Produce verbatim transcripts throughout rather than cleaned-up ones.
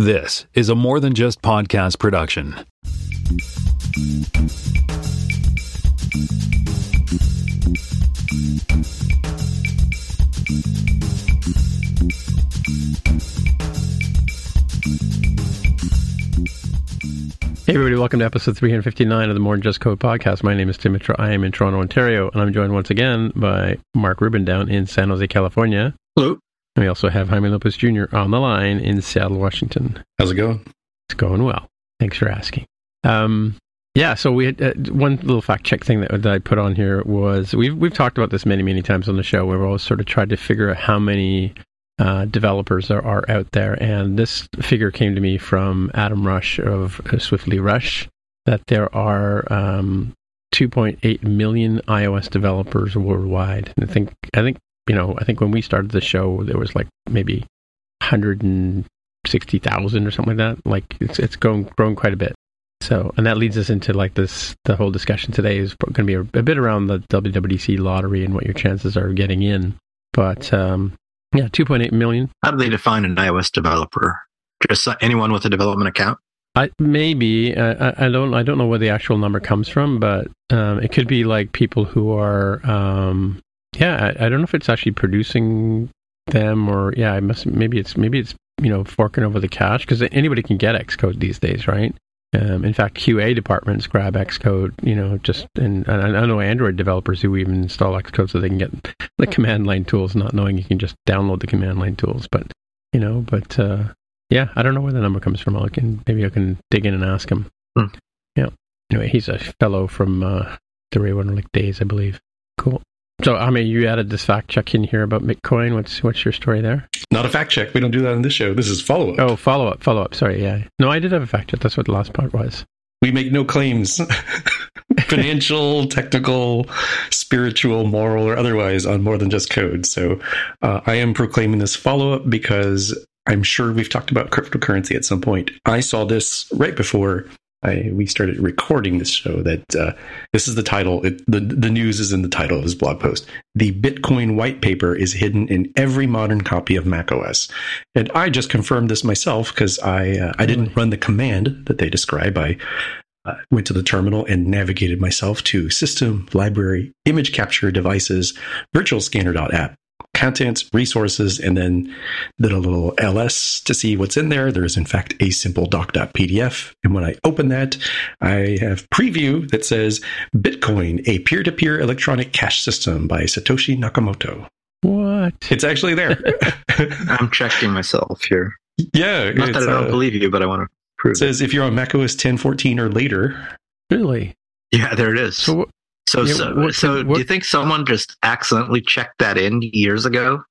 This is a More Than Just Podcast production. Hey everybody, welcome to episode three fifty-nine of the More Than Just Code podcast. My name is Tim Mitra. I am in Toronto, Ontario, and I'm joined once again by Mark Rubin down in San Jose, California. Hello. And we also have Jaime Lopez Junior on the line in Seattle, Washington. How's it going? It's going well. Thanks for asking. Um, yeah, so we had uh, one little fact check thing that, that I put on here was, we've we've talked about this many, many times on the show. We've always sort of tried to figure out how many uh, developers there are out there, and this figure came to me from Adam Rush of uh, Swiftly Rush, that there are um, two point eight million iOS developers worldwide. And I think, I think, you know, I think when we started the show, there was like maybe one hundred sixty thousand or something like that. Like it's it's grown grown quite a bit. So, and that leads us into like this. The whole discussion today is going to be a, a bit around the W W D C lottery and what your chances are of getting in. But um, yeah, two point eight million. How do they define an iOS developer? Just anyone with a development account? I maybe uh, I, I don't I don't know where the actual number comes from, but um, it could be like people who are um, yeah I, I don't know if it's actually producing them, or yeah I must maybe it's maybe it's you know forking over the cash, because anybody can get Xcode these days, right? Um, in fact, Q A departments grab Xcode, you know, just and, and I know Android developers who even install Xcode so they can get the command line tools, not knowing you can just download the command line tools. But you know, but uh, yeah, I don't know where the number comes from. I can maybe I can dig in and ask him. Hmm. Yeah. Anyway, he's a fellow from uh, the Ray Wunderlich days, I believe. Cool. So, I mean, you added this fact check in here about Bitcoin. What's what's your story there? Not a fact check. We don't do that on this show. This is follow-up. Oh, follow-up, follow-up. Sorry, yeah. No, I did have a fact check. That's what the last part was. We make no claims, financial, technical, spiritual, moral, or otherwise, on More Than Just Code. So uh, I am proclaiming this follow-up because I'm sure we've talked about cryptocurrency at some point. I saw this right before I, we started recording this show, that uh, this is the title. It, the, the news is in the title of his blog post. The Bitcoin white paper is hidden in every modern copy of macOS. And I just confirmed this myself because I uh, I didn't run the command that they describe. I uh, went to the terminal and navigated myself to System, Library, Image Capture Devices, Virtual Scanner.app, Contents, Resources, and then did a little L S to see what's in there. There is, in fact, a simple doc.pdf. And when I open that, I have preview that says Bitcoin, a peer-to-peer electronic cash system by Satoshi Nakamoto. What? It's actually there. I'm checking myself here. Yeah. Not that I don't uh, believe you, but I want to prove it. Says if you're on macOS ten fourteen or later. Really? Yeah, there it is. So, So, yeah, so, what, so what, do you think someone just accidentally checked that in years ago?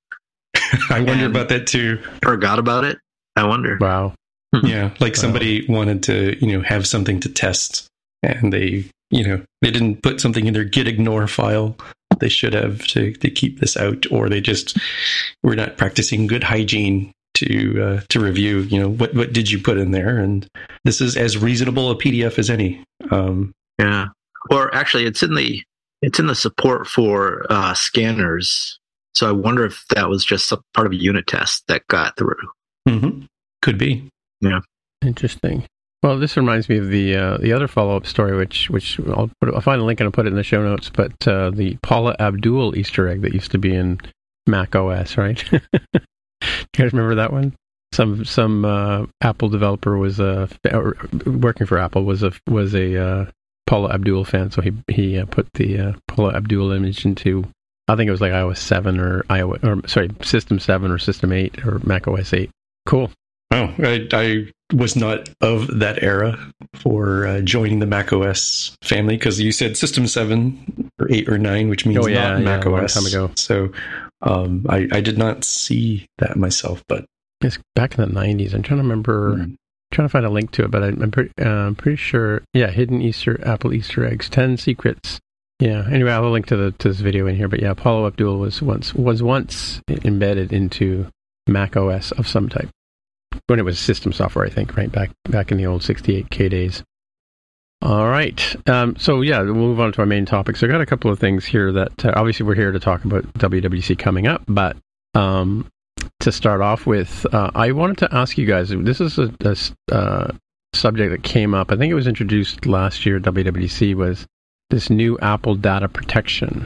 I wonder about that too. Forgot about it? I wonder. Wow. Yeah, like somebody wow. wanted to, you know, have something to test, and they, you know, they didn't put something in their git ignore file they should have to, to keep this out, or they just were not practicing good hygiene to uh, to review, you know, what what did you put in there? And this is as reasonable a P D F as any. Um, yeah. Or actually, it's in the it's in the support for uh, scanners. So I wonder if that was just some part of a unit test that got through. Mm-hmm. Could be. Yeah. Interesting. Well, this reminds me of the uh, the other follow up story, which which I'll put, I'll find a link and I'll put it in the show notes. But uh, the Paula Abdul Easter egg that used to be in Mac O S, right? Do you guys remember that one? Some some uh, Apple developer was uh, working for Apple was a was a uh, Paula Abdul fan, so he he uh, put the uh, Paula Abdul image into, I think it was like iOS seven or iOS or sorry System seven or System eight or Mac O S eight. Cool. Oh, I, I was not of that era for uh, joining the Mac O S family, because you said System seven or eight or nine, which means oh, yeah, not Mac yeah, O S. A long time ago. So um, I I did not see that myself, but it's back in the nineties. I'm trying to remember. Mm. Trying to find a link to it, but I, I'm pretty, uh, I'm pretty sure. Yeah, hidden Easter Apple Easter eggs, ten secrets. Yeah. Anyway, I'll link to the to this video in here. But yeah, Paula Abdul was once was once embedded into Mac O S of some type when it was system software, I think. Right back back in the old sixty-eight K days. All right. Um, so yeah, we'll move on to our main topic. So I got a couple of things here that uh, obviously we're here to talk about W W D C coming up, but um, to start off with, uh, I wanted to ask you guys, this is a, a uh, subject that came up, I think it was introduced last year at W W D C, was this new Apple data protection.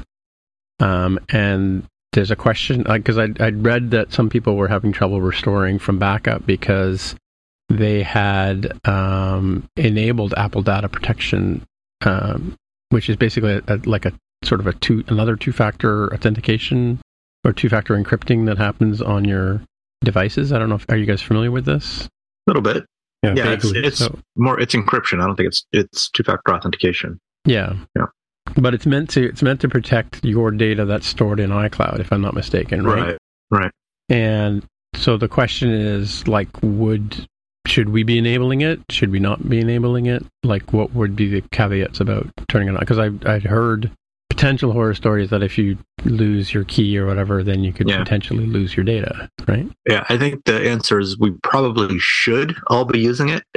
Um, and there's a question, because uh, I'd read that some people were having trouble restoring from backup because they had um, enabled Apple data protection, um, which is basically a, a, like a sort of a two another two-factor authentication or two-factor encrypting that happens on your devices. I don't know if are you guys familiar with this? A little bit. Yeah, yeah it's, it's so, more it's encryption. I don't think it's it's two-factor authentication. Yeah. Yeah. But it's meant to it's meant to protect your data that's stored in iCloud, if I'm not mistaken, right? Right. Right. And so the question is, like, would should we be enabling it? Should we not be enabling it? Like, what would be the caveats about turning it on? Because I I'd heard potential horror stories that if you lose your key or whatever, then you could yeah. potentially lose your data, right? Yeah, I think the answer is we probably should all be using it,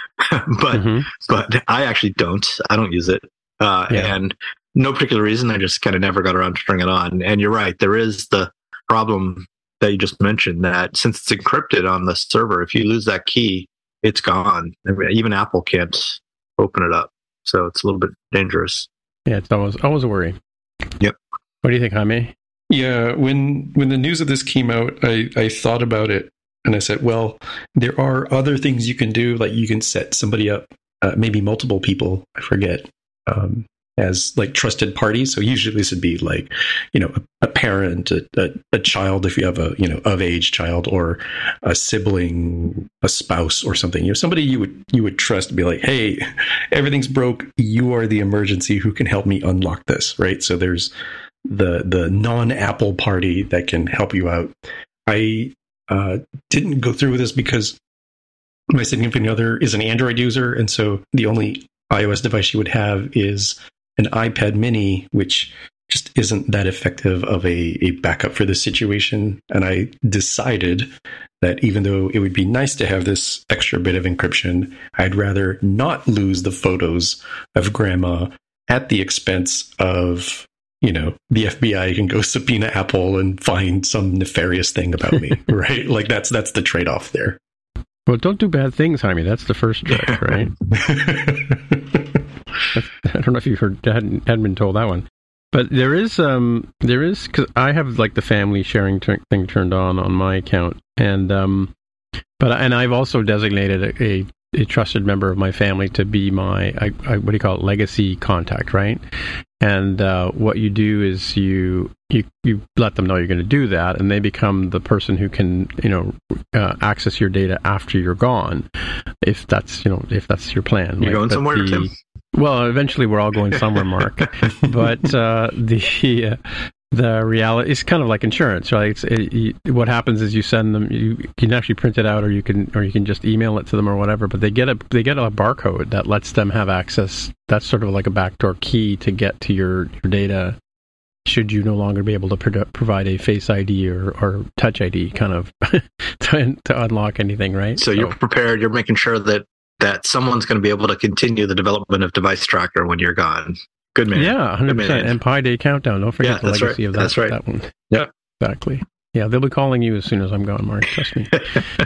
but mm-hmm. but I actually don't. I don't use it, uh, yeah. and no particular reason. I just kind of never got around to turning it on. And you're right, there is the problem that you just mentioned that since it's encrypted on the server, if you lose that key, it's gone. I mean, even Apple can't open it up, so it's a little bit dangerous. Yeah, it's always always a worry. Yep. What do you think, Jaime? Yeah, when when the news of this came out, I, I thought about it and I said, well, there are other things you can do. Like you can set somebody up, uh, maybe multiple people, I forget, um, as like trusted parties. So usually this would be like, you know, a, a parent, a, a, a child, if you have a, you know, of age child, or a sibling, a spouse or something, you know, somebody you would, you would trust to be like, hey, everything's broke. You are the emergency who can help me unlock this. Right. So there's the, the non-Apple party that can help you out. I uh, didn't go through with this because my significant other is an Android user. And so the only iOS device she would have is an iPad mini, which just isn't that effective of a, a backup for this situation. And I decided that even though it would be nice to have this extra bit of encryption, I'd rather not lose the photos of grandma at the expense of, you know, the F B I can go subpoena Apple and find some nefarious thing about me, right? Like that's that's the trade-off there. Well, don't do bad things, Jaime. That's the first trick, right? I don't know if you heard, hadn't, hadn't been told that one, but there is, um, there is, because I have like the family sharing t- thing turned on on my account, and um, but and I've also designated a, a, a trusted member of my family to be my, I, I, what do you call it, legacy contact, right? And uh, what you do is you you you let them know you're going to do that, and they become the person who can, you know, uh, access your data after you're gone, if that's, you know, if that's your plan. You're like, going somewhere, the, Tim? Well, eventually we're all going somewhere, Mark. But uh, the uh, the reality is kind of like insurance, right? It's, it, you, what happens is you send them, you can actually print it out, or you can or you can just email it to them or whatever. But they get a they get a barcode that lets them have access. That's sort of like a backdoor key to get to your, your data. Should you no longer be able to pro- provide a Face I D or, or Touch I D, kind of to, to unlock anything, right? So, so you're prepared. You're making sure that. that someone's going to be able to continue the development of Device Tracker when you're gone. Good man. Yeah, one hundred percent. And Pi Day Countdown. Don't forget yeah, the legacy right. of that, that's right. that one. Yeah. Exactly. Yeah, they'll be calling you as soon as I'm gone, Mark. Trust me.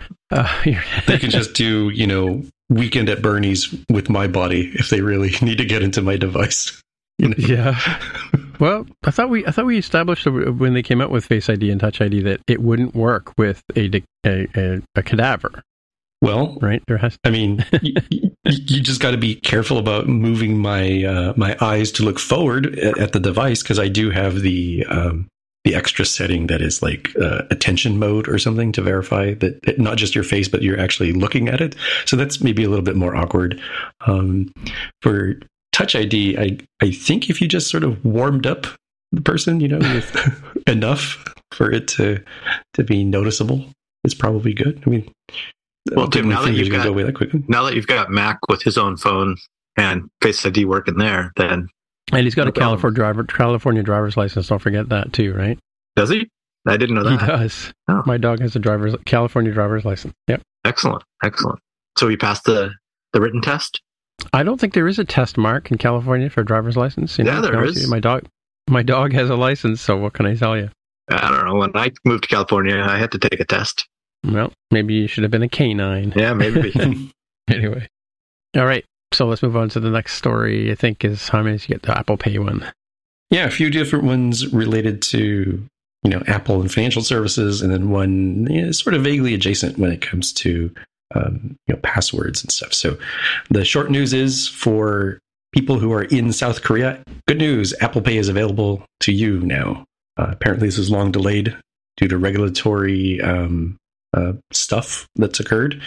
uh, they can just do, you know, Weekend at Bernie's with my body if they really need to get into my device. You know? Yeah. Well, I thought we I thought we established when they came out with Face I D and Touch I D that it wouldn't work with a a, a, a cadaver. Well, right. There has. I mean, you, you just got to be careful about moving my uh, my eyes to look forward at, at the device, because I do have the um, the extra setting that is like uh, attention mode or something to verify that, that not just your face, but you're actually looking at it. So that's maybe a little bit more awkward. Um, for Touch I D, I I think if you just sort of warmed up the person, you know, with enough for it to to be noticeable, it's probably good. I mean. Well, Tim, now that, you've got, go away that quickly. now that you've got Mac with his own phone and Face I D working there, then... And he's got no a California, driver, California driver's license, don't forget that too, right? Does he? I didn't know that. He does. Oh. My dog has a driver's California driver's license. Yep. Excellent, excellent. So he passed the, the written test? I don't think there is a test, Mark, in California for a driver's license. You yeah, know, there is. My dog, my dog has a license, so what can I tell you? I don't know. When I moved to California, I had to take a test. Well, maybe you should have been a canine. Yeah, maybe. Anyway. All right. So let's move on to the next story, I think, is how many you get the Apple Pay one. Yeah, a few different ones related to, you know, Apple and financial services, and then one you know, sort of vaguely adjacent when it comes to, um, you know, passwords and stuff. So the short news is for people who are in South Korea, good news, Apple Pay is available to you now. Uh, apparently this was long delayed due to regulatory um, uh, stuff that's occurred.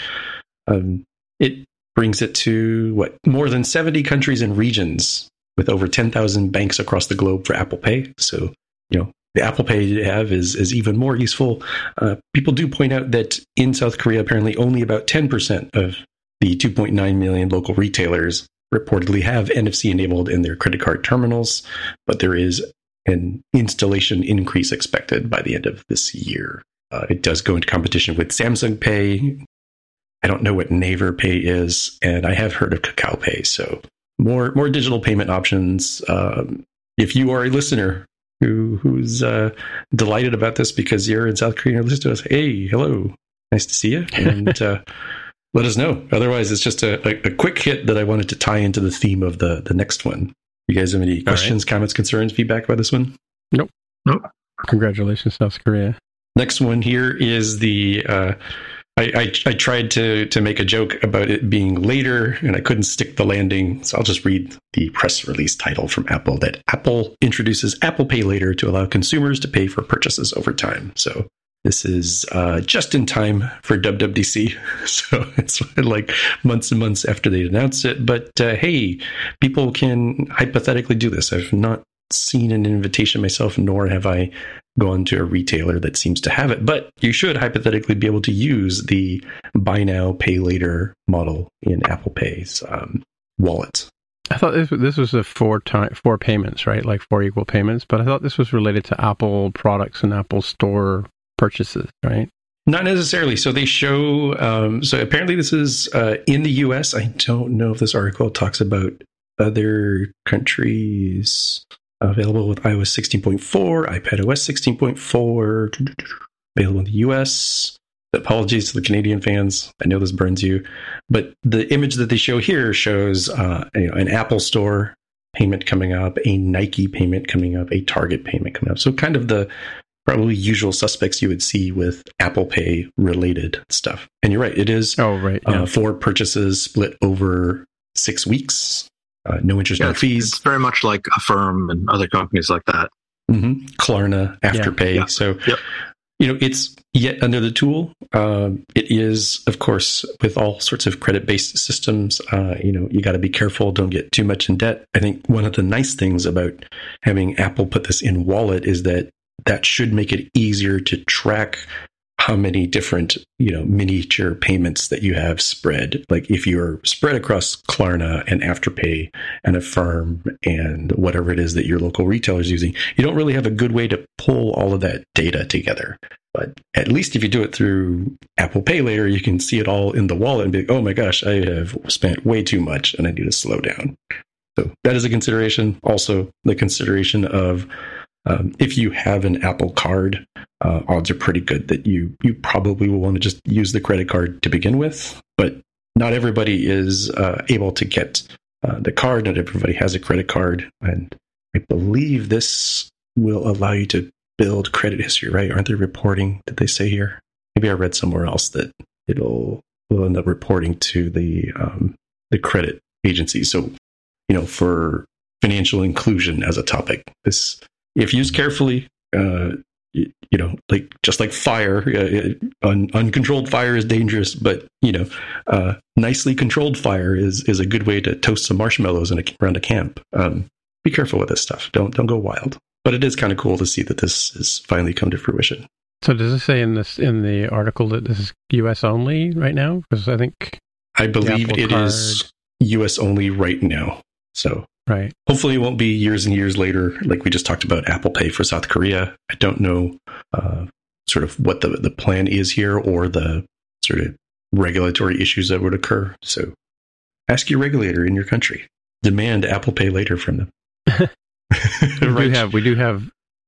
Um, it brings it to, what, more than seventy countries and regions with over ten thousand banks across the globe for Apple Pay. So, you know, the Apple Pay you have is, is even more useful. Uh, people do point out that in South Korea, apparently only about ten percent of the two point nine million local retailers reportedly have N F C enabled in their credit card terminals, but there is an installation increase expected by the end of this year. Uh, it does go into competition with Samsung Pay. I don't know what Naver Pay is, and I have heard of Kakao Pay. So more more digital payment options. Um, if you are a listener who who's uh, delighted about this because you're in South Korea and listen to us, hey, hello, nice to see you, and uh, let us know. Otherwise, it's just a, a, a quick hit that I wanted to tie into the theme of the the next one. You guys have any questions, right. comments, concerns, feedback about this one? Nope. Nope. Congratulations, South Korea. Next one here is the. Uh, I, I, I tried to, to make a joke about it being later, and I couldn't stick the landing, so I'll just read the press release title from Apple, that Apple introduces Apple Pay Later to allow consumers to pay for purchases over time. So this is uh, just in time for W W D C, so it's like months and months after they announced it. But uh, hey, people can hypothetically do this. I've not seen an invitation myself, nor have I gone to a retailer that seems to have it, but you should hypothetically be able to use the buy now, pay later model in Apple Pay's um, wallet. I thought this, this was a four time four payments, right? Like four equal payments, but I thought this was related to Apple products and Apple Store purchases, right? Not necessarily. So they show, um, so apparently this is uh, in the U S. I don't know if this article talks about other countries. Available with iOS sixteen point four, iPadOS sixteen point four, available in the U S. Apologies to the Canadian fans. I know this burns you. But the image that they show here shows uh, you know, an Apple Store payment coming up, a Nike payment coming up, a Target payment coming up. So kind of the probably usual suspects you would see with Apple Pay related stuff. And you're right, it is oh, right, yeah. uh, for purchases split over six weeks. Uh, no interest, yeah, no fees. It's very much like Affirm and other companies like that. Mm-hmm. Klarna, Afterpay. Yeah, yeah. So, yep. you know, it's yet under the tool. Um, it is, of course, with all sorts of credit-based systems, uh, you know, you got to be careful. Don't get too much in debt. I think one of the nice things about having Apple put this in Wallet is that that should make it easier to track how many different, you know, miniature payments that you have spread. Like if you're spread across Klarna and Afterpay and Affirm and whatever it is that your local retailer is using, you don't really have a good way to pull all of that data together. But at least if you do it through Apple Pay Later, you can see it all in the wallet and be like, oh my gosh, I have spent way too much and I need to slow down. So that is a consideration. Also, the consideration of Um, if you have an Apple card, uh, odds are pretty good that you you probably will want to just use the credit card to begin with. But not everybody is uh, able to get uh, the card. Not everybody has a credit card. And I believe this will allow you to build credit history, right? Aren't they reporting, did they say here? Maybe I read somewhere else that it'll will end up reporting to the um, the credit agency. So, you know, for financial inclusion as a topic, this... if used carefully, uh, you, you know, like just like fire, uh, un, uncontrolled fire is dangerous, but you know, uh, nicely controlled fire is is a good way to toast some marshmallows in a, around a camp. Um, be careful with this stuff. Don't don't go wild. But it is kind of cool to see that this has finally come to fruition. So does it say in this in the article that this is U S only right now? Because I think I believe it card... is U S only right now. So. Right. Hopefully it won't be years and years later, like we just talked about Apple Pay for South Korea. I don't know uh, sort of what the, the plan is here or the sort of regulatory issues that would occur. So ask your regulator in your country. Demand Apple Pay Later from them. we, right. do have, we do have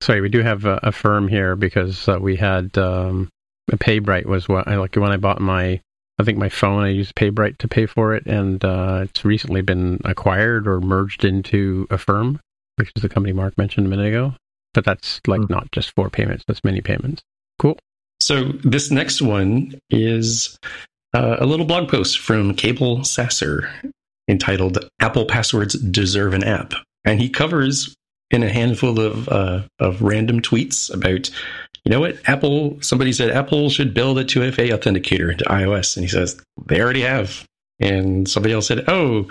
sorry, we do have a, a firm here because uh, we had um, a PayBright was what I like when I bought my, I think my phone, I used PayBright to pay for it, and uh, it's recently been acquired or merged into Affirm, which is the company Mark mentioned a minute ago. But that's like mm. not just four payments, that's many payments. Cool. So this next one is uh, a little blog post from Cable Sasser entitled Apple Passwords Deserve an App. And he covers in a handful of uh, of random tweets about, you know what, Apple, somebody said Apple should build a two F A authenticator into iOS. And he says, they already have. And somebody else said, oh,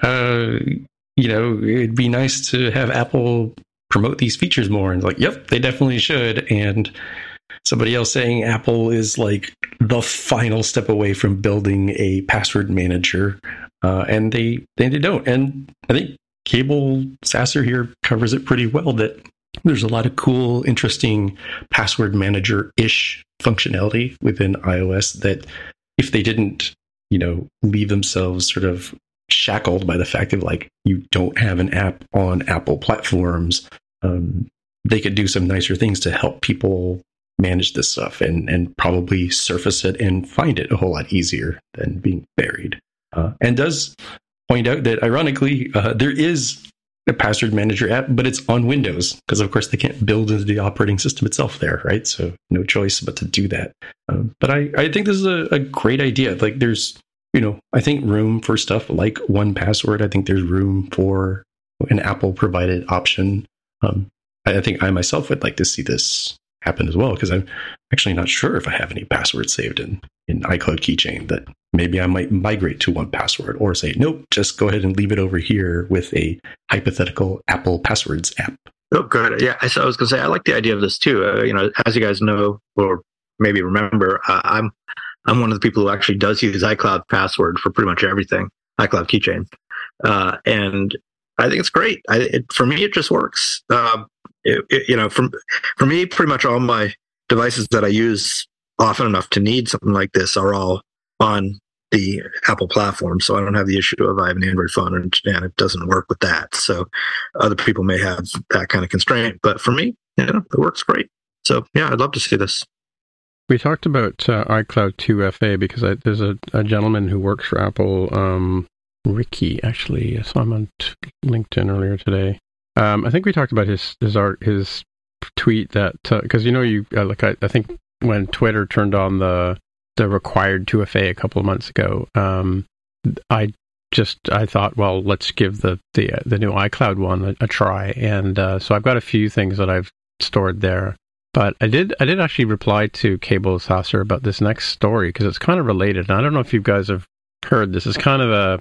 uh, you know, it'd be nice to have Apple promote these features more. And like, yep, they definitely should. And somebody else saying Apple is like the final step away from building a password manager. Uh, and they, they, they don't. And I think Cable Sasser here covers it pretty well, that there's a lot of cool, interesting password manager-ish functionality within iOS that if they didn't, you know, leave themselves sort of shackled by the fact of like, you don't have an app on Apple platforms, um, they could do some nicer things to help people manage this stuff and, and probably surface it and find it a whole lot easier than being buried. Uh, and does point out that, ironically, uh, there is a password manager app, but it's on Windows because, of course, they can't build into the operating system itself there, right? So no choice but to do that. Um, but I, I think this is a, a great idea. Like, there's, you know, I think room for stuff like one Password. I think there's room for an Apple-provided option. Um, I, I think I myself would like to see this happen as well, because I'm actually not sure if I have any passwords saved in, in iCloud Keychain that maybe I might migrate to one Password, or say, nope, just go ahead and leave it over here with a hypothetical Apple Passwords app. Oh, good. Yeah, I, I was going to say, I like the idea of this too. Uh, you know, as you guys know, or maybe remember, uh, I'm I'm one of the people who actually does use iCloud Password for pretty much everything, iCloud Keychain. Uh, and I think it's great. I, it, for me, it just works. Uh, it, it, you know, from, for me, pretty much all my devices that I use often enough to need something like this are all on the Apple platform. So I don't have the issue of I have an Android phone and, and it doesn't work with that. So other people may have that kind of constraint. But for me, you know, it works great. So yeah, I'd love to see this. We talked about uh, iCloud two F A because I, there's a, a gentleman who works for Apple, um, Ricky, actually. I saw him on t- LinkedIn earlier today. Um, I think we talked about his his art, his tweet that, because, uh, you know, you uh, like I, I think when Twitter turned on the the required two F A a couple of months ago, um, I just I thought, well, let's give the the, uh, the new iCloud one a, a try, and uh, so I've got a few things that I've stored there. But I did I did actually reply to Cable Sasser about this next story because it's kind of related. And I don't know if you guys have heard this. It's kind of a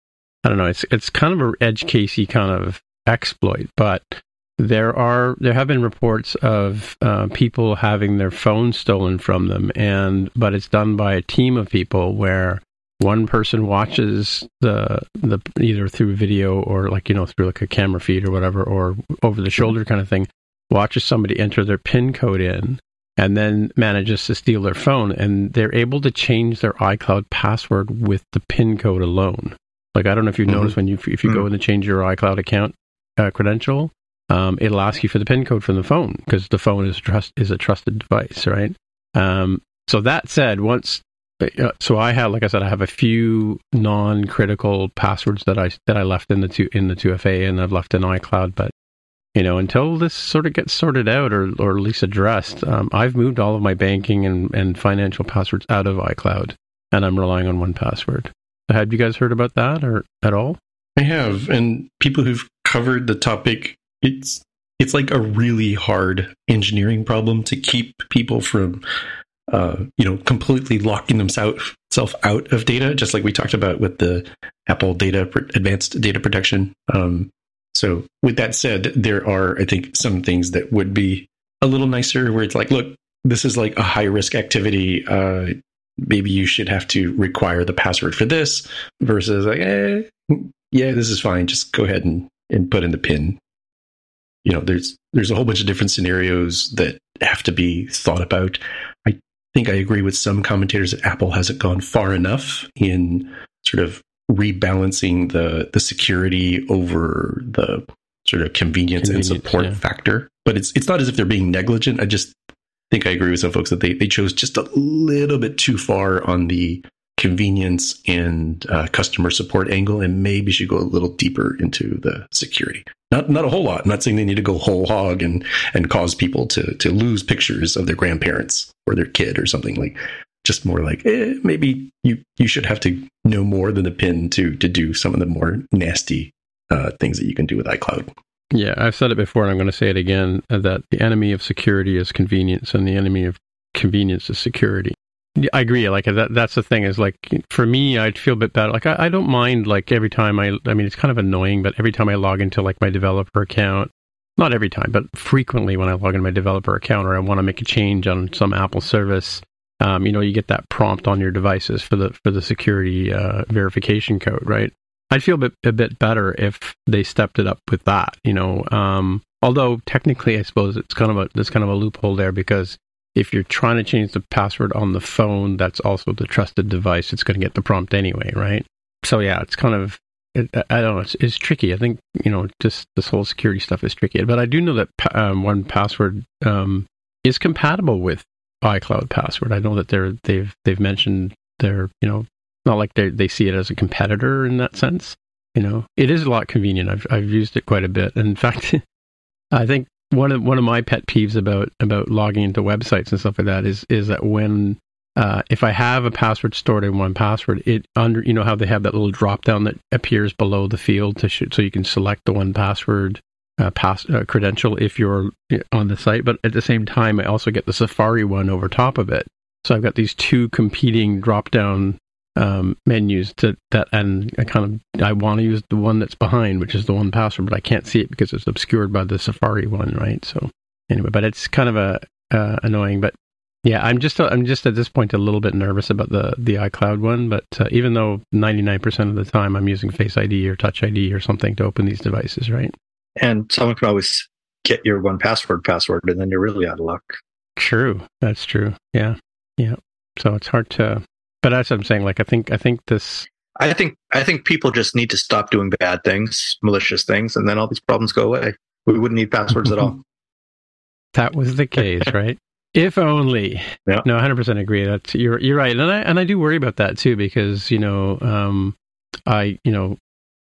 I don't know. It's it's kind of an edge casey kind of exploit, but there are there have been reports of uh, people having their phones stolen from them, and but it's done by a team of people where one person watches the the either through video or like you know through like a camera feed or whatever or over the shoulder kind of thing, watches somebody enter their PIN code in and then manages to steal their phone, and they're able to change their iCloud password with the PIN code alone. Like I don't know if you've mm-hmm. noticed when you if you mm-hmm. go in and change your iCloud account uh, credential. Um, it'll ask you for the PIN code from the phone because the phone is trust is a trusted device, right? Um, so that said, once, uh, so I have, like I said, I have a few non-critical passwords that I that I left in the two in the two F A and I've left in iCloud. But you know, until this sort of gets sorted out or or at least addressed, um, I've moved all of my banking and, and financial passwords out of iCloud, and I'm relying on one Password. Have you guys heard about that or at all? I have, and people who've covered the topic. It's it's like a really hard engineering problem to keep people from, uh, you know, completely locking themselves out of data, just like we talked about with the Apple data advanced data protection. Um, so with that said, there are, I think, some things that would be a little nicer where it's like, look, this is like a high risk activity. Uh, maybe you should have to require the password for this versus like, eh, yeah, this is fine. Just go ahead and, and put in the PIN. You know, there's there's a whole bunch of different scenarios that have to be thought about. I think I agree with some commentators that Apple hasn't gone far enough in sort of rebalancing the the security over the sort of convenience, convenience and support yeah. factor. But it's it's not as if they're being negligent. I just think I agree with some folks that they, they chose just a little bit too far on the convenience and uh, customer support angle, and maybe should go a little deeper into the security. Not not a whole lot. I'm not saying they need to go whole hog and and cause people to to lose pictures of their grandparents or their kid or something. Like, just more like eh, maybe you you should have to know more than the pin to to do some of the more nasty uh, things that you can do with iCloud. Yeah, I've said it before, and I'm going to say it again, uh, that the enemy of security is convenience, and the enemy of convenience is security. I agree. Like that, that's the thing is like, for me, I'd feel a bit better. Like I, I don't mind like every time I, I mean, it's kind of annoying, but every time I log into like my developer account, not every time, but frequently when I log into my developer account or I want to make a change on some Apple service, um, you know, you get that prompt on your devices for the, for the security uh, verification code, right? I'd feel a bit, a bit better if they stepped it up with that, you know, um, although technically I suppose it's kind of a, there's kind of a loophole there, because if you're trying to change the password on the phone, that's also the trusted device. It's going to get the prompt anyway, right? So yeah, it's kind of, it, I don't know, it's, it's tricky. I think, you know, just this whole security stuff is tricky. But I do know that um, one Password um, is compatible with iCloud Password. I know that they're, they've they've mentioned they're, you know, not like they they see it as a competitor in that sense. You know, it is a lot convenient. I've I've used it quite a bit. In fact, I think One of one of my pet peeves about, about logging into websites and stuff like that is is that when uh, if I have a password stored in one Password, it under you know how they have that little drop down that appears below the field to sh- so you can select the one Password uh, pass uh, credential if you're on the site, but at the same time I also get the Safari one over top of it. So I've got these two competing drop down um, menus to that, and I kind of I want to use the one that's behind, which is the one Password, but I can't see it because it's obscured by the Safari one, right? So anyway, but it's kind of a uh, annoying. But yeah, I'm just I'm just at this point a little bit nervous about the the iCloud one. But uh, even though ninety-nine percent of the time I'm using Face I D or Touch I D or something to open these devices, right? And someone can always get your one Password password, and then you're really out of luck. True, that's true. Yeah, yeah. So it's hard to. But that's what I'm saying. Like, I think, I think this. I think, I think people just need to stop doing bad things, malicious things, and then all these problems go away. We wouldn't need passwords at all. That was the case, right? If only. Yeah. No, one hundred percent agree. That's you're you're right, and I and I do worry about that too, because you know, um, I you know,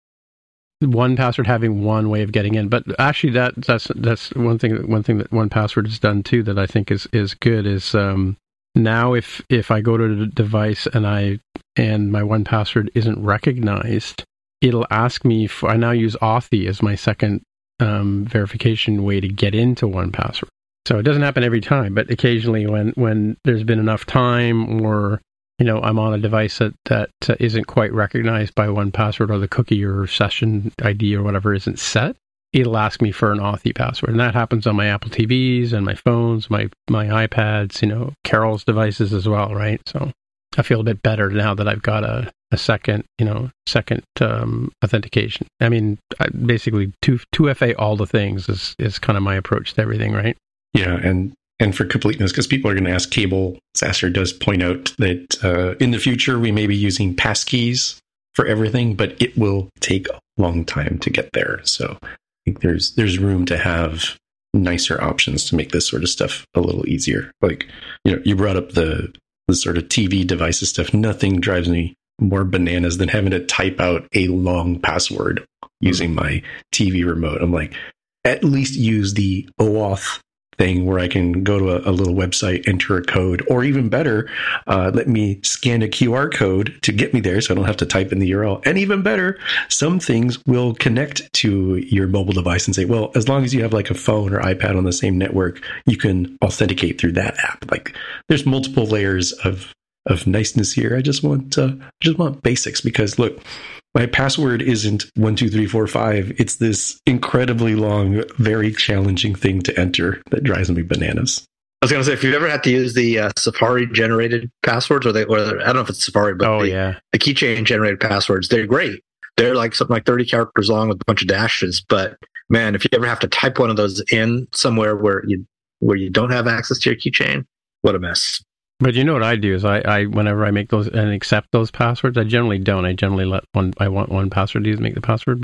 one Password having one way of getting in, but actually that that's that's one thing. One thing that one Password has done too that I think is is good is. Um, Now, if if I go to the device and I and my one Password isn't recognized, it'll ask me for. I now use Authy as my second um, verification way to get into one Password. So it doesn't happen every time, but occasionally, when, when there's been enough time, or you know, I'm on a device that that uh, isn't quite recognized by one Password, or the cookie or session I D or whatever isn't set, it'll ask me for an Authy password. And that happens on my Apple T Vs and my phones, my, my iPads, you know, Carol's devices as well, right? So I feel a bit better now that I've got a, a second, you know, second um, authentication. I mean, I, basically two, two F A all the things is, is kind of my approach to everything, right? Yeah, and and for completeness, because people are going to ask, Cable Sasser does point out that uh, in the future we may be using passkeys for everything, but it will take a long time to get there. So think there's there's room to have nicer options to make this sort of stuff a little easier. Like, you know, you brought up the the sort of T V devices stuff. Nothing drives me more bananas than having to type out a long password using my T V remote. I'm like, at least use the OAuth thing where I can go to a, a little website, enter a code, or even better, uh, let me scan a Q R code to get me there so I don't have to type in the U R L. And even better, some things will connect to your mobile device and say, well, as long as you have like a phone or iPad on the same network, you can authenticate through that app. Like, there's multiple layers of of niceness here. I just want uh, I just want basics, because look, my password isn't one, two, three, four, five. It's this incredibly long, very challenging thing to enter that drives me bananas. I was going to say, if you've ever had to use the uh, Safari generated passwords, or they, or I don't know if it's Safari, but oh, the, yeah. the keychain generated passwords, they're great. They're like something like thirty characters long with a bunch of dashes. But man, if you ever have to type one of those in somewhere where you where you don't have access to your keychain, what a mess. But you know what I do is I, I whenever I make those and accept those passwords, I generally don't. I generally let one I want one password to use to make the password. But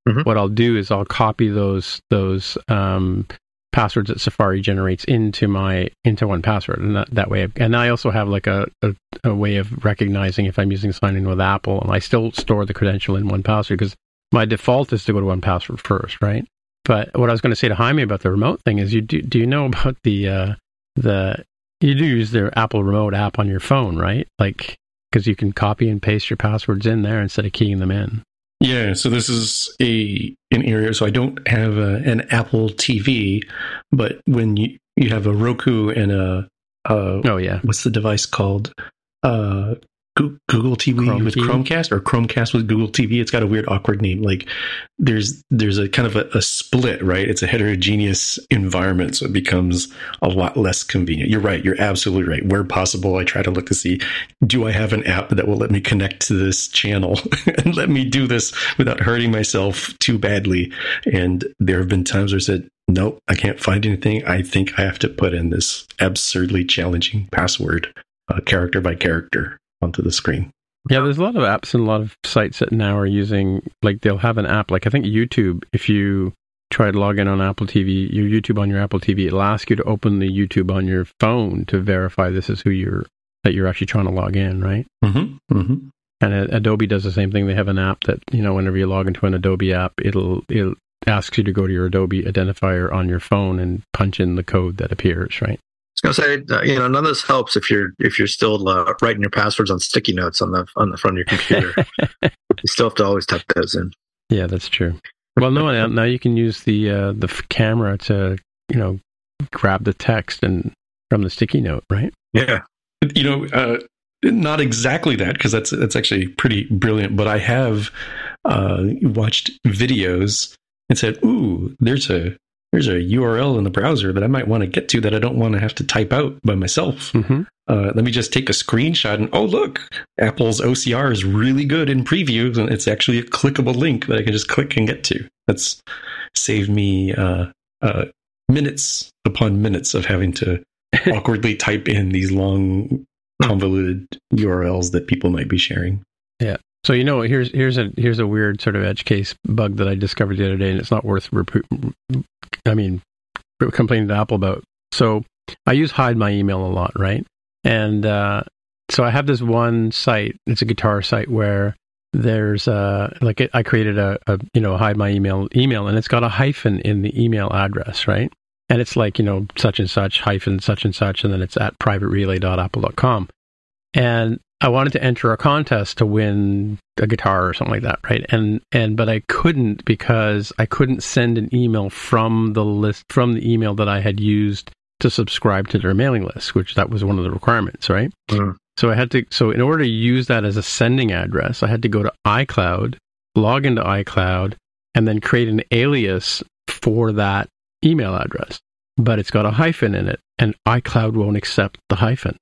mm-hmm. what I'll do is I'll copy those those um, passwords that Safari generates into my into one password, and that, that way. And I also have like a, a, a way of recognizing if I'm using sign in with Apple, and I still store the credential in one password because my default is to go to one password first, right? But what I was going to say to Jaime about the remote thing is, you do do you know about the uh, the you do use their Apple Remote app on your phone, right? Like, because you can copy and paste your passwords in there instead of keying them in. Yeah, so this is a an area. So I don't have a, an Apple T V, but when you, you have a Roku and a, a oh yeah, what's the device called? Uh, Google T V Chrome with T V? Chromecast, or Chromecast with Google T V. It's got a weird, awkward name. Like there's there's a kind of a, a split, right? It's a heterogeneous environment, so it becomes a lot less convenient. You're right. You're absolutely right. Where possible, I try to look to see, do I have an app that will let me connect to this channel and let me do this without hurting myself too badly? And there have been times where I said, nope, I can't find anything. I think I have to put in this absurdly challenging password, uh, character by character, onto the screen. Yeah, there's a lot of apps and a lot of sites that now are using, like they'll have an app, like I think YouTube, if you try to log in on Apple T V, your YouTube on your Apple T V, it'll ask you to open the YouTube on your phone to verify this is who you're, that you're actually trying to log in, right? Mm-hmm. Mm-hmm. And uh, Adobe does the same thing. They have an app that, you know, whenever you log into an Adobe app, it'll, it'll ask you to go to your Adobe identifier on your phone and punch in the code that appears, right? I was going to say, uh, you know, none of this helps if you're if you're still uh, writing your passwords on sticky notes on the on the front of your computer. You still have to always type those in. Yeah, that's true. Well, no, now you can use the uh, the camera to, you know, grab the text and from the sticky note, right? Yeah. You know, uh, not exactly that, because that's that's actually pretty brilliant. But I have uh, watched videos and said, "Ooh, there's a." There's a U R L in the browser that I might want to get to that I don't want to have to type out by myself. Mm-hmm. Uh, let me just take a screenshot and, oh, look, Apple's O C R is really good in previews, and it's actually a clickable link that I can just click and get to. That's saved me uh, uh, minutes upon minutes of having to awkwardly type in these long, convoluted U R Ls that people might be sharing. Yeah. So, you know, here's here's a here's a weird sort of edge case bug that I discovered the other day, and it's not worth, rep- I mean, complaining to Apple about. So I use Hide My Email a lot, right? And uh, so I have this one site. It's a guitar site where there's uh like it, I created a, a you know Hide My Email email, and it's got a hyphen in the email address, right? And it's like, you know, such and such hyphen such and such, and then it's at private relay dot apple dot com. And I wanted to enter a contest to win a guitar or something like that, right? And and but I couldn't, because I couldn't send an email from the list from the email that I had used to subscribe to their mailing list, which that was one of the requirements, right? Mm. So I had to. So in order to use that as a sending address, I had to go to iCloud, log into iCloud, and then create an alias for that email address. But it's got a hyphen in it, and iCloud won't accept the hyphen.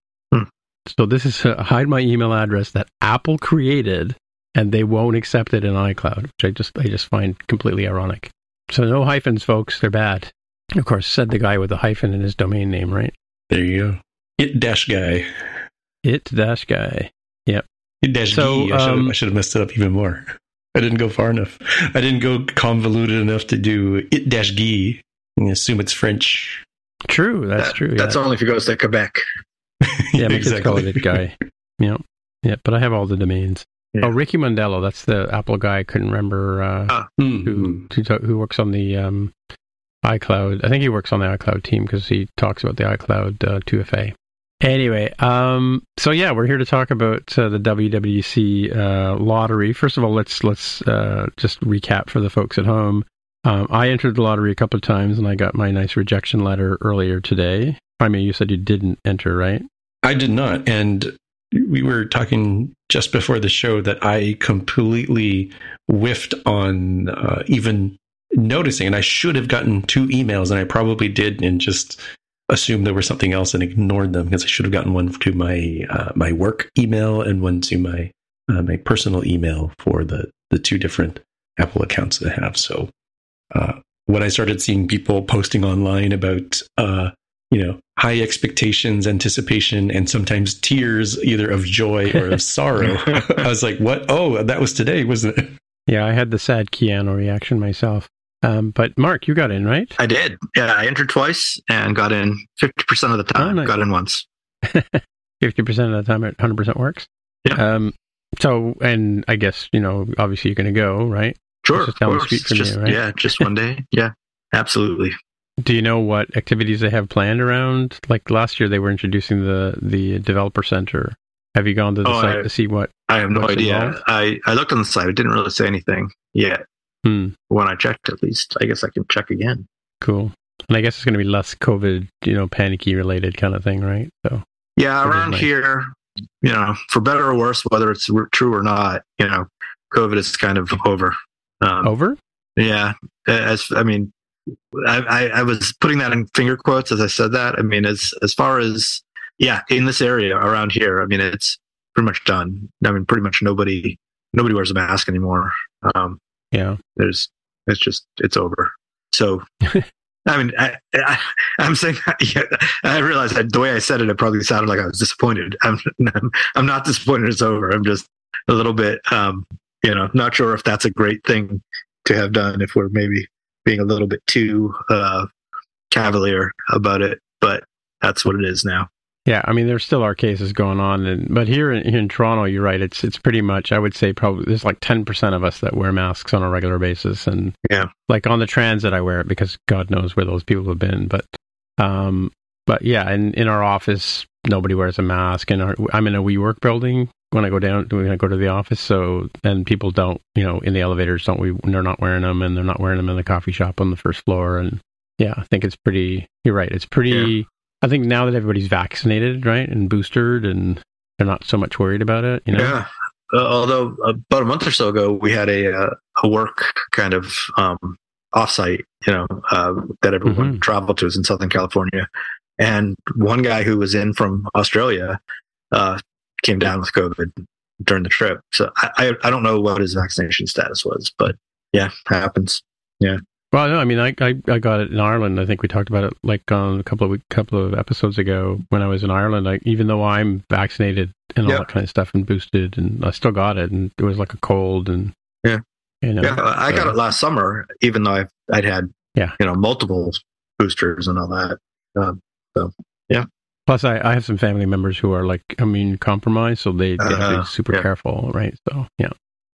So this is a Hide My Email address that Apple created, and they won't accept it in iCloud, which I just I just find completely ironic. So no hyphens, folks. They're bad. Of course, said the guy with the hyphen in his domain name, right? There you go. It dash guy. It dash guy. Yep. It dash so, I should um, I should have messed it up even more. I didn't go far enough. I didn't go convoluted enough to do it dash guy and assume it's French. True. That's that, true. That's yeah. only if he goes to Quebec. Yeah, my exactly. kids call it guy. Yeah, yeah, but I have all the domains. Yeah. Oh, Ricky Mondello, that's the Apple guy. I couldn't remember uh, ah. who, who who works on the um, iCloud. I think he works on the iCloud team because he talks about the iCloud uh, two F A. Anyway, um, so yeah, we're here to talk about uh, the W W D C uh, lottery. First of all, let's let's uh, just recap for the folks at home. Um, I entered the lottery a couple of times, and I got my nice rejection letter earlier today. I mean, you said you didn't enter, right? I did not. And we were talking just before the show that I completely whiffed on uh, even noticing. And I should have gotten two emails, and I probably did, and just assumed there was something else and ignored them, because I should have gotten one to my uh, my work email and one to my uh, my personal email for the, the two different Apple accounts that I have. So uh, when I started seeing people posting online about uh, you know, high expectations, anticipation, and sometimes tears, either of joy or of sorrow, I was like, what? Oh, that was today, wasn't it? Yeah, I had the sad Keanu reaction myself. Um, but Mark, you got in, right? I did. Yeah, I entered twice and got in fifty percent of the time. Oh, nice. Got in once. fifty percent of the time, it one hundred percent works? Yeah. Um, so, and I guess, you know, obviously you're going to go, right? Sure. Just down the street from just, you, right? Yeah, just one day. Yeah, absolutely. Do you know what activities they have planned around? Like last year, they were introducing the, the developer center. Have you gone to the oh, site I, to see what? I have no idea. I, I looked on the site. It didn't really say anything yet. Hmm. When I checked, at least. I guess I can check again. Cool. And I guess it's going to be less COVID, you know, panicky related kind of thing, right? So yeah, around nice. here, you know, for better or worse, whether it's true or not, you know, COVID is kind of over. Um, over? Yeah. As I mean, I, I, I was putting that in finger quotes as I said that. I mean, as as far as yeah, in this area around here, I mean, it's pretty much done. I mean, pretty much nobody nobody wears a mask anymore. Um, yeah, there's it's just it's over. So. I mean, I, I, I'm saying, yeah, I realized that the way I said it, it probably sounded like I was disappointed. I'm, I'm, I'm not disappointed it's over. I'm just a little bit, um, you know, not sure if that's a great thing to have done, if we're maybe being a little bit too uh, cavalier about it, but that's what it is now. Yeah, I mean, there still are cases going on, and but here in, here in Toronto, you're right. It's it's pretty much, I would say, probably there's like ten percent of us that wear masks on a regular basis, and yeah, like on the transit, I wear it because God knows where those people have been. But, um, but yeah, in in our office, nobody wears a mask. And I'm in a WeWork building when I go down when I go to the office, so and people don't, you know, in the elevators don't we they're not wearing them, and they're not wearing them in the coffee shop on the first floor, and yeah, I think it's pretty. You're right. It's pretty. Yeah. I think now that everybody's vaccinated, right, and boosted, and they're not so much worried about it, you know? Yeah. Uh, although about a month or so ago, we had a uh, a work kind of um, offsite, you know, uh, that everyone mm-hmm. traveled to, is in Southern California, and one guy who was in from Australia uh, came down with COVID during the trip. So I, I I don't know what his vaccination status was, but yeah, happens. Yeah. Well, no, I mean, I, I I got it in Ireland. I think we talked about it like on a couple of week, couple of episodes ago when I was in Ireland. Like, even though I'm vaccinated and all yeah. that kind of stuff and boosted, and I still got it, and it was like a cold, and yeah, you know, yeah, I so. got it last summer, even though I've, I'd had yeah, you know, multiple boosters and all that. Um, so yeah. Plus, I, I have some family members who are like immune compromised, so they, they uh, have to be super yeah. careful, right? So yeah.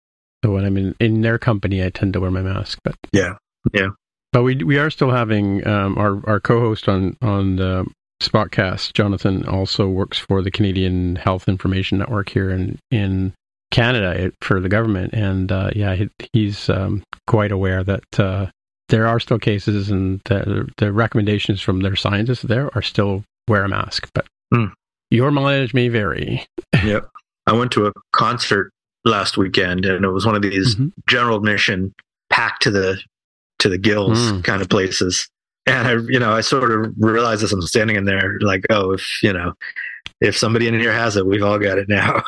So when I'm in, in their company, I tend to wear my mask, but yeah. Yeah, but we we are still having um, our our co-host on on the Spotcast. Jonathan also works for the Canadian Health Information Network here in in Canada for the government, and uh, yeah, he, he's um, quite aware that uh, there are still cases, and the, the recommendations from their scientists there are still wear a mask. But mm. your mileage may vary. Yep, I went to a concert last weekend, and it was one of these mm-hmm. general admission, packed to the to the gills mm. kind of places. And I, you know, I sort of realized as I'm standing in there, like, oh, if, you know, if somebody in here has it, we've all got it now.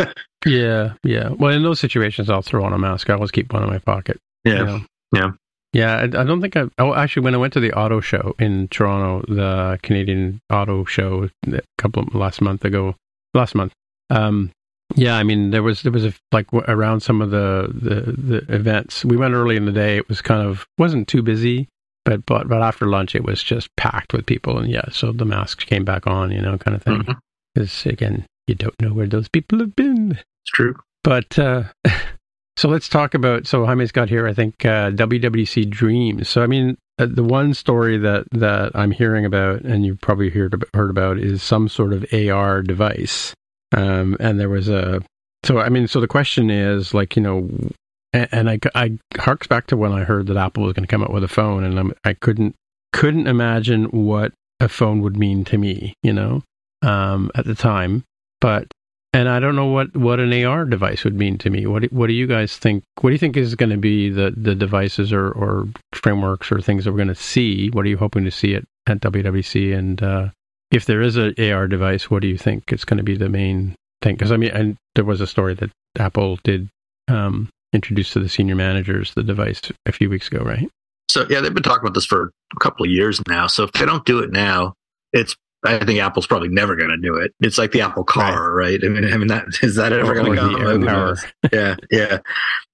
yeah. Yeah. Well, in those situations, I'll throw on a mask. I always keep one in my pocket. Yeah. You know? Yeah. Yeah. I, I don't think I, oh, actually, when I went to the auto show in Toronto, the Canadian auto show a couple of, last month ago, last month, um, yeah, I mean, there was there was a, like around some of the, the, the events. We went early in the day. It was kind of wasn't too busy, but but but after lunch, it was just packed with people. And yeah, so the masks came back on, you know, kind of thing. Because mm-hmm. again, you don't know where those people have been. It's true. But uh, so let's talk about. So Jaime's got here, I think, uh, W W D C Dreams. So I mean, uh, the one story that that I'm hearing about, and you've probably heard heard about, is some sort of A R device. Um, and there was a, so, I mean, so the question is like, you know, and, and I, I harks back to when I heard that Apple was going to come out with a phone, and I'm, I couldn't, couldn't imagine what a phone would mean to me, you know, um, at the time, but, and I don't know what, what an A R device would mean to me. What, what do you guys think? What do you think is going to be the, the devices or, or frameworks or things that we're going to see? What are you hoping to see at, at W W D C? And, uh, if there is an A R device, what do you think is going to be the main thing? Because I mean, and there was a story that Apple did um, introduce to the senior managers the device a few weeks ago, right? So yeah, they've been talking about this for a couple of years now. So if they don't do it now, it's I think Apple's probably never going to do it. It's like the Apple car, right? right? I mean, I mean that is that ever going to come? Yeah, yeah, yeah.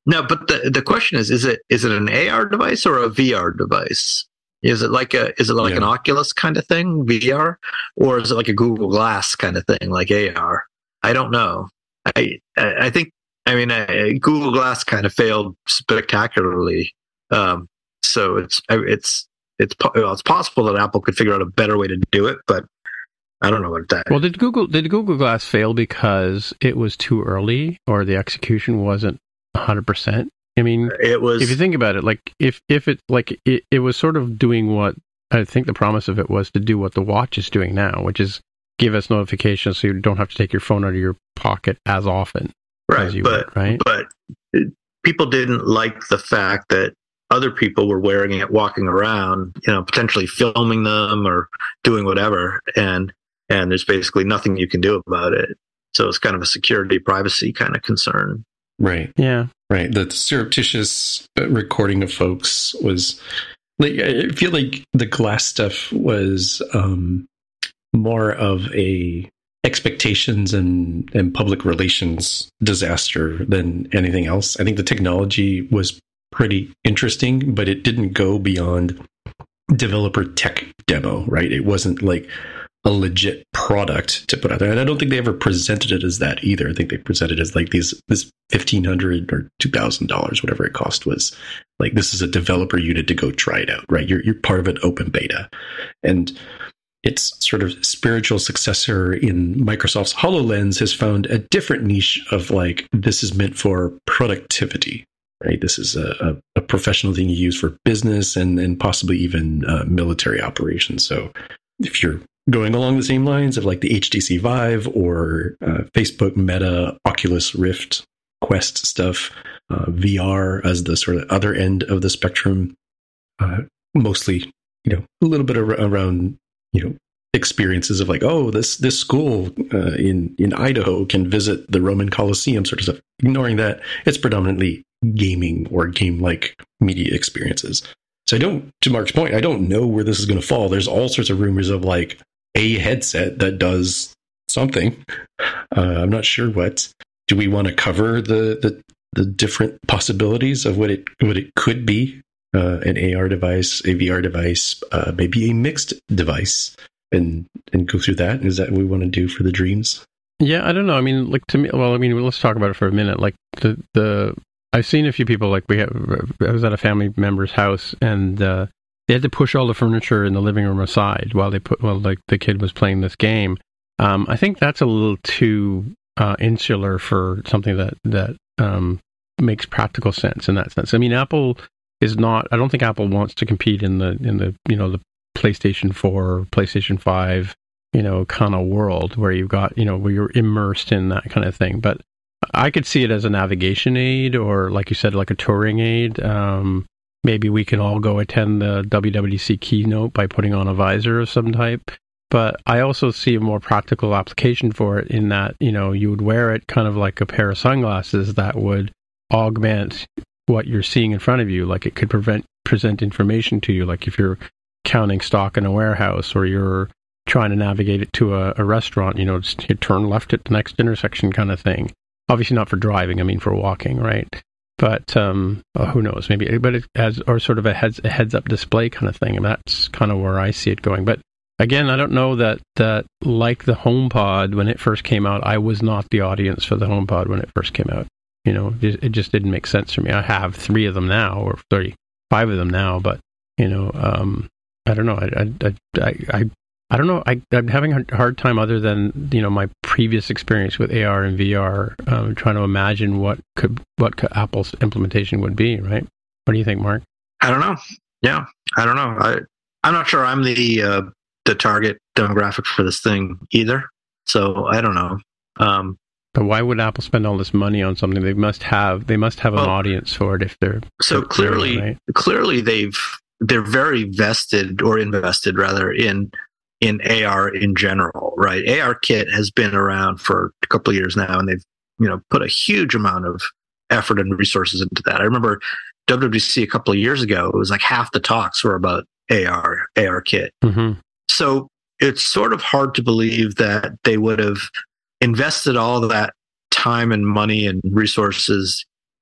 No, but the the question is: is it is it an A R device or a V R device? Is it like a is it like yeah. an Oculus kind of thing, V R, or is it like a Google Glass kind of thing, like A R? I don't know. I I think I mean uh, Google Glass kind of failed spectacularly. Um, so it's it's it's well, it's possible that Apple could figure out a better way to do it, but I don't know about that. Well, did Google did Google Glass fail because it was too early, or the execution wasn't one hundred percent? I mean, it was. If you think about it, like if if it like it, it was sort of doing what I think the promise of it was to do what the watch is doing now, which is give us notifications so you don't have to take your phone out of your pocket as often. Right, as you but would, right? but people didn't like the fact that other people were wearing it, walking around, you know, potentially filming them or doing whatever, and and there's basically nothing you can do about it. So it's kind of a security, privacy kind of concern. Right. Yeah. Right. The surreptitious recording of folks was like, I feel like the Glass stuff was um, more of a expectations and, and public relations disaster than anything else. I think the technology was pretty interesting, but it didn't go beyond developer tech demo, right? It wasn't like a legit product to put out there. And I don't think they ever presented it as that either. I think they presented it as like these, this fifteen hundred dollars or two thousand dollars, whatever it cost, was like, this is a developer unit to go try it out, right? You're, you're part of an open beta. And its sort of spiritual successor in Microsoft's HoloLens has found a different niche of like, this is meant for productivity, right? This is a, a, a professional thing you use for business and, and possibly even uh, military operations. So if you're going along the same lines of like the H T C Vive or uh, Facebook, Meta, Oculus Rift, Quest stuff, uh, V R as the sort of other end of the spectrum, uh, mostly, you know, a little bit ar- around, you know, experiences of like, oh, this this school uh, in in Idaho can visit the Roman Colosseum, sort of stuff. Ignoring that, it's predominantly gaming or game-like media experiences. So I don't, to Mark's point, I don't know where this is going to fall. There's all sorts of rumors of like a headset that does something. Uh, I'm not sure what. Do we want to cover the the, the different possibilities of what it what it could be? Uh, an A R device, a V R device, uh, maybe a mixed device, and and go through that? Is that what we want to do for the dreams? Yeah, I don't know. I mean, like to me, well, I mean, let's talk about it for a minute. Like the the I've seen a few people. Like we have, I was at a family member's house, and uh, they had to push all the furniture in the living room aside while they put while like the kid was playing this game. Um, I think that's a little too uh, insular for something that that um, makes practical sense in that sense. I mean, Apple is not. I don't think Apple wants to compete in the in the you know the PlayStation four, PlayStation five, you know, kind of world where you've got, you know, where you're immersed in that kind of thing. But I could see it as a navigation aid, or like you said, like a touring aid. Um, maybe we can all go attend the W W D C keynote by putting on a visor of some type. But I also see a more practical application for it in that, you know, you would wear it kind of like a pair of sunglasses that would augment what you're seeing in front of you. Like it could prevent, present information to you. Like if you're counting stock in a warehouse, or you're trying to navigate it to a, a restaurant, you know, just you turn left at the next intersection kind of thing. Obviously not for driving, I mean for walking, right? But um, oh, who knows, maybe, but it has, or sort of a heads a heads up display kind of thing, and that's kind of where I see it going. But again, I don't know that that like the HomePod when it first came out, I was not the audience for the HomePod when it first came out. You know, it, it just didn't make sense for me. I have three of them now, or thirty-five of them now, but you know, um, I don't know. I I I. I I don't know. I, I'm having a hard time, other than you know my previous experience with A R and V R, um, trying to imagine what could what could Apple's implementation would be. Right? What do you think, Mark? I don't know. Yeah, I don't know. I I'm not sure I'm the uh, the target demographic for this thing either. So I don't know. Um, but why would Apple spend all this money on something? They must have they must have an well, audience for it if they're so they're clearly right? clearly they've they're very vested or invested rather in. in A R in general, right? ARKit has been around for a couple of years now, and they've, you know, put a huge amount of effort and resources into that. I remember W W D C a couple of years ago, it was like half the talks were about A R, ARKit. Mm-hmm. So it's sort of hard to believe that they would have invested all of that time and money and resources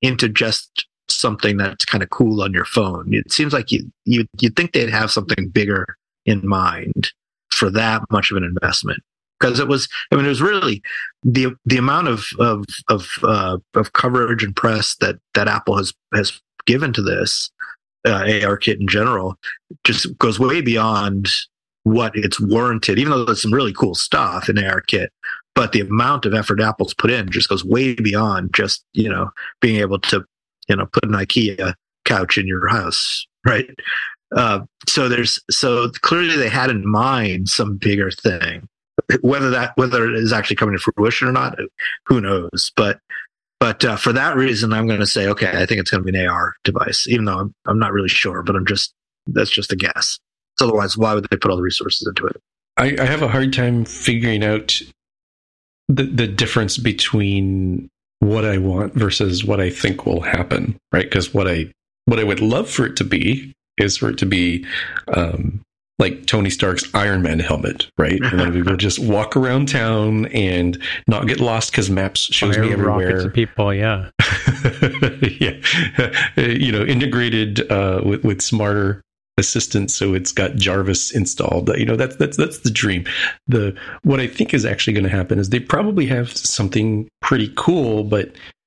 into just something that's kind of cool on your phone. It seems like you you you'd think they'd have something bigger in mind for that much of an investment, because it was, I mean, it was really the the amount of of of uh, of coverage and press that that Apple has has given to this uh, ARKit in general just goes way beyond what it's warranted, even though there's some really cool stuff in ARKit. But the amount of effort Apple's put in just goes way beyond just, you know, being able to, you know, put an IKEA couch in your house, right? Uh, so there's, so clearly they had in mind some bigger thing. Whether that, whether it is actually coming to fruition or not, who knows? But, but uh, for that reason, I'm going to say, okay, I think it's going to be an A R device, even though I'm, I'm not really sure, but I'm just, that's just a guess. So otherwise, why would they put all the resources into it? I, I have a hard time figuring out the the difference between what I want versus what I think will happen, right? Because what I what I would love for it to be is for it to be um, like Tony Stark's Iron Man helmet, right? And then we will just walk around town and not get lost because maps shows Fire me everywhere. Rockets of people, yeah, yeah, you know, integrated uh, with with smarter assistant, so it's got Jarvis installed. You know, that's that's that's the dream. The what I think is actually going to happen is they probably have something pretty cool, but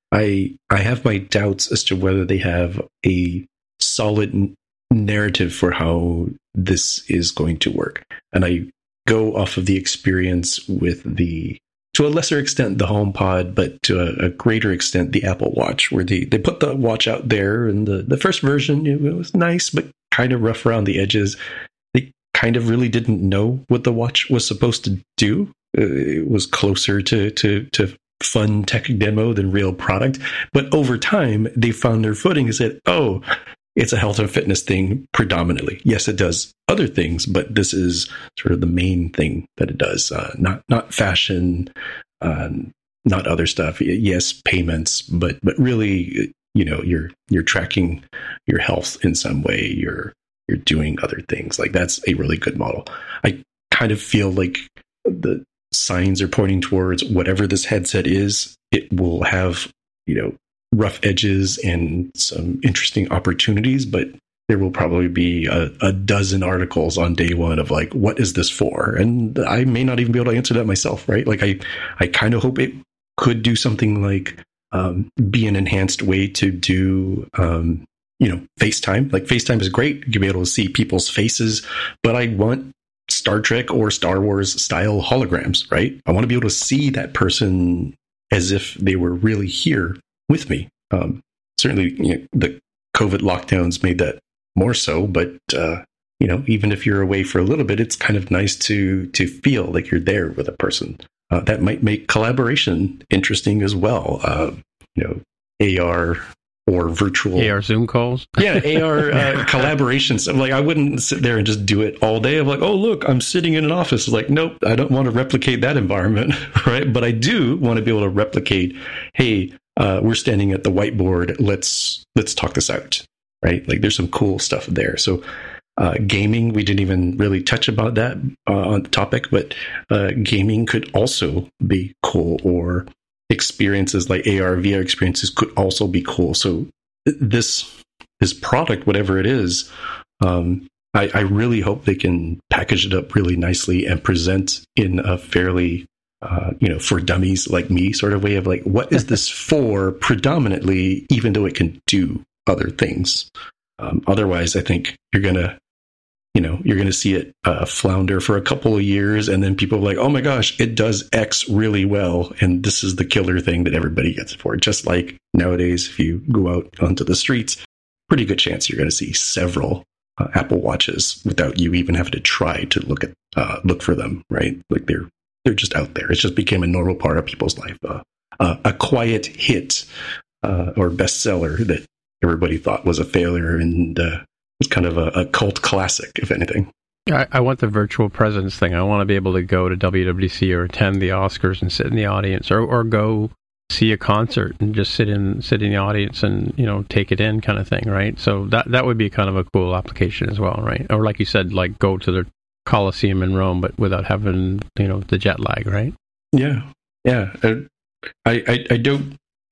I I have my doubts as to whether they have a solid n- narrative for how this is going to work. And I go off of the experience with the, to a lesser extent, the HomePod, but to a, a greater extent, the Apple Watch, where they, they put the watch out there, and the, the first version, it was nice, but kind of rough around the edges. They kind of really didn't know what the watch was supposed to do. It was closer to, to, to fun tech demo than real product. But over time, they found their footing and said, oh, it's a health and fitness thing predominantly. Yes, it does other things, but this is sort of the main thing that it does. Uh, not not fashion, uh, not other stuff. Yes, payments, but but really, you know, you're you're tracking your health in some way. You're you're doing other things. Like, that's a really good model. I kind of feel like the signs are pointing towards whatever this headset is, it will have, you know, rough edges and some interesting opportunities, but there will probably be a, a dozen articles on day one of like, what is this for? And I may not even be able to answer that myself, right? Like, I, I kind of hope it could do something like um, be an enhanced way to do, um, you know, FaceTime. Like, FaceTime is great. You can be able to see people's faces, but I want Star Trek or Star Wars style holograms, right? I want to be able to see that person as if they were really here with me. Um, certainly, you know, the COVID lockdowns made that more so, but uh, you know, even if you're away for a little bit, it's kind of nice to to feel like you're there with a person. Uh, that might make collaboration interesting as well. Uh, you know, A R or virtual A R Zoom calls. Yeah, A R uh, collaborations. I'm like, I wouldn't sit there and just do it all day. I'm like, oh, look, I'm sitting in an office. It's like, nope, I don't want to replicate that environment, right? But I do want to be able to replicate, hey, uh, we're standing at the whiteboard. Let's let's talk this out, right? Like, there's some cool stuff there. So uh, gaming, we didn't even really touch about that uh, on the topic, but uh, gaming could also be cool, or experiences like A R, V R experiences could also be cool. So this this product, whatever it is, um, I, I really hope they can package it up really nicely and present in a fairly, uh, you know, for dummies like me sort of way of like, what is this for predominantly, even though it can do other things. Um, otherwise, I think you're going to, you know, you're going to see it uh, flounder for a couple of years, and then people are like, oh my gosh, it does X really well, and this is the killer thing that everybody gets it for. Just like nowadays, if you go out onto the streets, pretty good chance you're going to see several uh, Apple Watches without you even having to try to look at uh, look for them, right? Like, they're they're just out there. It just became a normal part of people's life. Uh, uh, a quiet hit uh, or bestseller that everybody thought was a failure, and uh, it's kind of a, a cult classic, if anything. I, I want the virtual presence thing. I want to be able to go to W W D C or attend the Oscars and sit in the audience, or, or go see a concert and just sit in sit in the audience and, you know, take it in, kind of thing, right? So that that would be kind of a cool application as well, right? Or like you said, like go to the Colosseum in Rome, but without having, you know, the jet lag, right? Yeah, yeah. I I, I don't.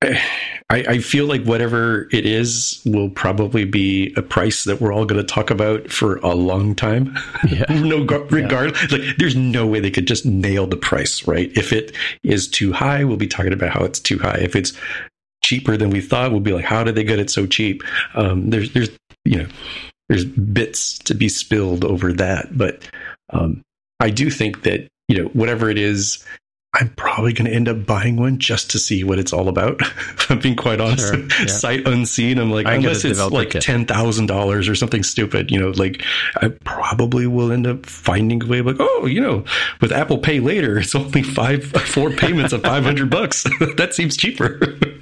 I, I feel like whatever it is will probably be a price that we're all going to talk about for a long time. Yeah. no regard, yeah. Like, there's no way they could just nail the price, right? If it is too high, we'll be talking about how it's too high. If it's cheaper than we thought, we'll be like, how did they get it so cheap? Um, there's, there's, you know, there's bits to be spilled over that, but um, I do think that, you know, whatever it is, I'm probably going to end up buying one just to see what it's all about. If I'm being quite honest, sure, yeah. Sight unseen, I'm like, I unless it's like ten thousand dollars or something stupid, you know, like I probably will end up finding a way like, oh, you know, with Apple Pay Later, it's only five, four payments of five hundred bucks. That seems cheaper.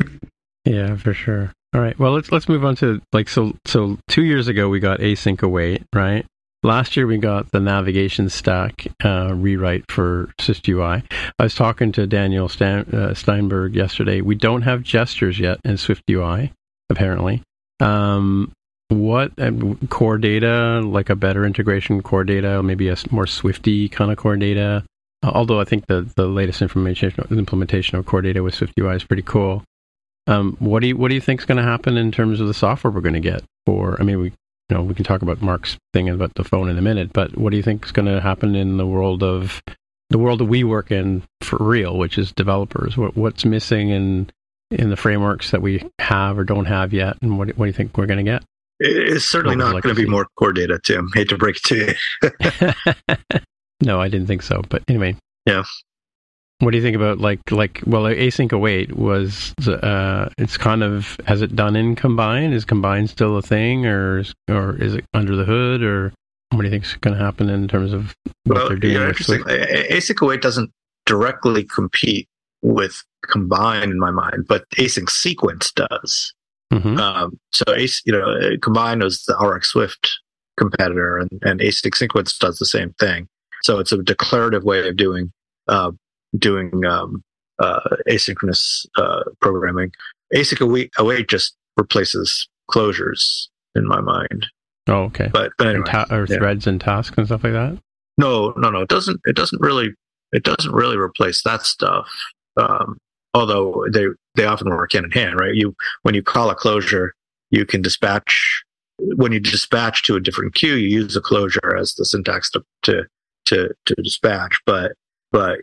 Yeah, for sure. All right. Well, let's let's move on to like so. So two years ago we got Async Await, right? Last year we got the navigation stack uh, rewrite for SwiftUI. I was talking to Daniel Stan, uh, Steinberg yesterday. We don't have gestures yet in SwiftUI, apparently. Um, what uh, core data, like a better integration core data, maybe a more Swifty kind of core data. Uh, although I think the the latest information implementation of core data with SwiftUI is pretty cool. Um, what do you what do you think is going to happen in terms of the software we're going to get for? I mean, we. You know, we can talk about Mark's thing about the phone in a minute, but what do you think is going to happen in the world of the world that we work in for real, which is developers? What, what's missing in in the frameworks that we have or don't have yet, and what, what do you think we're going to get? It's certainly not like going to be more core data, Tim. Hate to break it to you. No, I didn't think so, but anyway. Yeah. What do you think about like like well, Async Await was uh, it's kind of, has it done in Combine? Is Combine still a thing, or is, or is it under the hood, or what do you think is going to happen in terms of what well, they're doing? Yeah, interesting. Async Await doesn't directly compete with Combine in my mind, but Async Sequence does. Mm-hmm. Um, so you know, Combine is the R X Swift competitor, and, and Async Sequence does the same thing. So it's a declarative way of doing. Uh, doing um, uh, asynchronous uh, programming. Async Await, await just replaces closures in my mind. Oh, okay. But, but anyway, and ta- or yeah. threads and tasks and stuff like that? No, no, no. It doesn't. It doesn't really. It doesn't really replace that stuff. Um, although they they often work hand in hand, right? You when you call a closure, you can dispatch. When you dispatch to a different queue, you use a closure as the syntax to to to, to dispatch, but but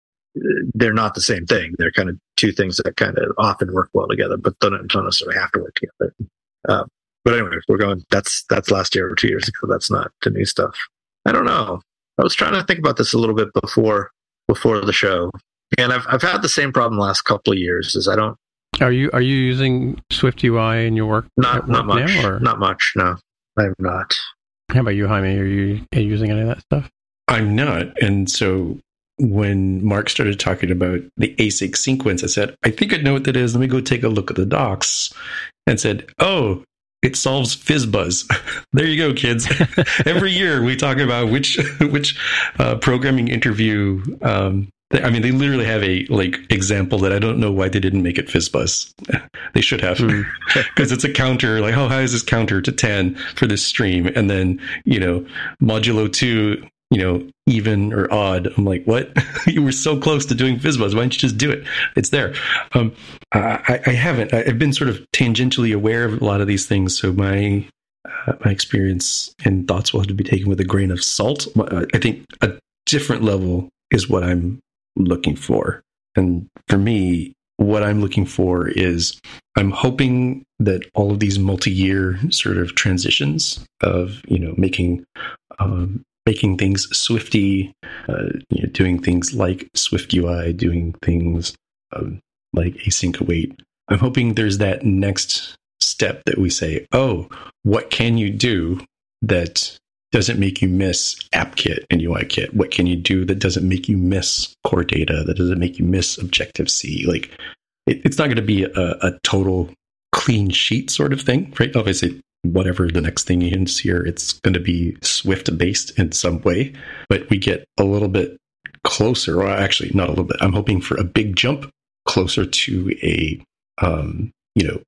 they're not the same thing. They're kind of two things that kind of often work well together, but don't, don't necessarily have to work together. Uh, but anyway, we're going, that's, that's last year or two years ago. That's not the new stuff. I don't know. I was trying to think about this a little bit before, before the show. And I've, I've had the same problem the last couple of years is I don't. Are you, are you using SwiftUI in your work? Not, work not much. Now, or? Not much. No, I'm not. How about you, Jaime? Are you, are you using any of that stuff? I'm not. And so when Mark started talking about the async sequence, I said, I think I know what that is. Let me go take a look at the docs, and said, oh, it solves FizzBuzz. There you go, kids. Every year we talk about which which uh, programming interview. Um, they, I mean, they literally have a like example that I don't know why they didn't make it FizzBuzz. They should have, because mm. it's a counter. Like, how high is this counter to ten for this stream? And then, you know, modulo two, you know, even or odd. I'm like, what? You were so close to doing FizzBuzz. Why don't you just do it? It's there. Um, I, I haven't. I've been sort of tangentially aware of a lot of these things, so my uh, my experience and thoughts will have to be taken with a grain of salt. I think a different level is what I'm looking for. And for me, what I'm looking for is I'm hoping that all of these multi-year sort of transitions of, you know, making um, making things Swifty, uh, you know, doing things like SwiftUI, doing things um, like Async Await. I'm hoping there's that next step that we say, oh, what can you do that doesn't make you miss AppKit and UIKit? What can you do that doesn't make you miss core data, that doesn't make you miss Objective-C? Like, it, it's not going to be a, a total clean sheet sort of thing, right? Obviously, whatever the next thing is here, it's going to be Swift based in some way, but we get a little bit closer, or actually not a little bit. I'm hoping for a big jump closer to a, um, you know,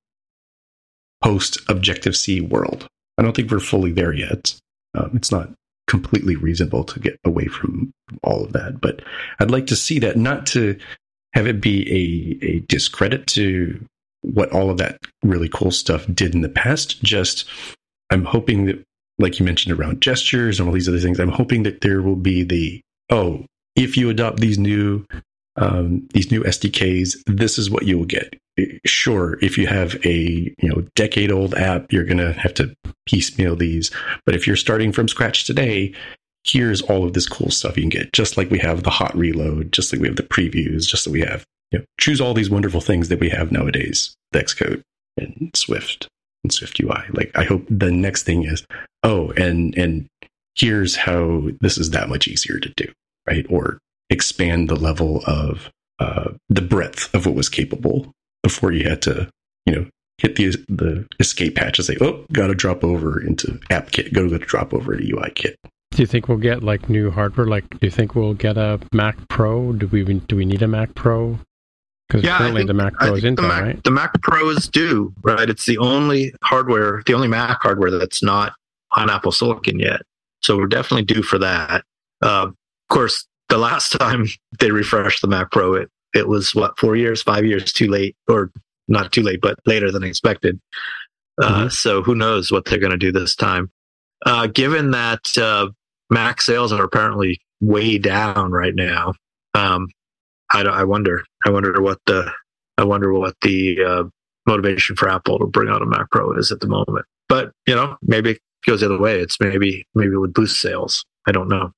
post Objective-C world. I don't think we're fully there yet. Um, it's not completely reasonable to get away from all of that, but I'd like to see that, not to have it be a, a discredit to what all of that really cool stuff did in the past. Just, I'm hoping that, like you mentioned around gestures and all these other things, I'm hoping that there will be the, oh, if you adopt these new um, these new S D Ks, this is what you will get. Sure, if you have a you know decade old app, you're going to have to piecemeal these. But if you're starting from scratch today, here's all of this cool stuff you can get. Just like we have the hot reload, just like we have the previews, just like we have, you know, choose all these wonderful things that we have nowadays, the Xcode and Swift and Swift U I. Like, I hope the next thing is, oh, and and here's how this is that much easier to do, right? Or expand the level of uh, the breadth of what was capable before you had to, you know, hit the the escape hatch and say, oh, got to drop over into AppKit, go to drop over to UIKit. Do you think we'll get like new hardware? Like, do you think we'll get a Mac Pro? Do we even, do we need a Mac Pro? Because yeah, currently think, the Mac Pro is Intel, the Mac, right? The Mac Pros do, right? It's the only hardware, the only Mac hardware that's not on Apple Silicon yet. So we're definitely due for that. Uh, of course, the last time they refreshed the Mac Pro, it, it was, what, four years, five years too late, or not too late, but later than expected. Uh, mm-hmm. So who knows what they're going to do this time. Uh, given that uh, Mac sales are apparently way down right now, um, I, I wonder. I wonder what the I wonder what the uh, motivation for Apple to bring out a Mac Pro is at the moment. But you know, maybe it goes the other way. It's maybe maybe it would boost sales. I don't know.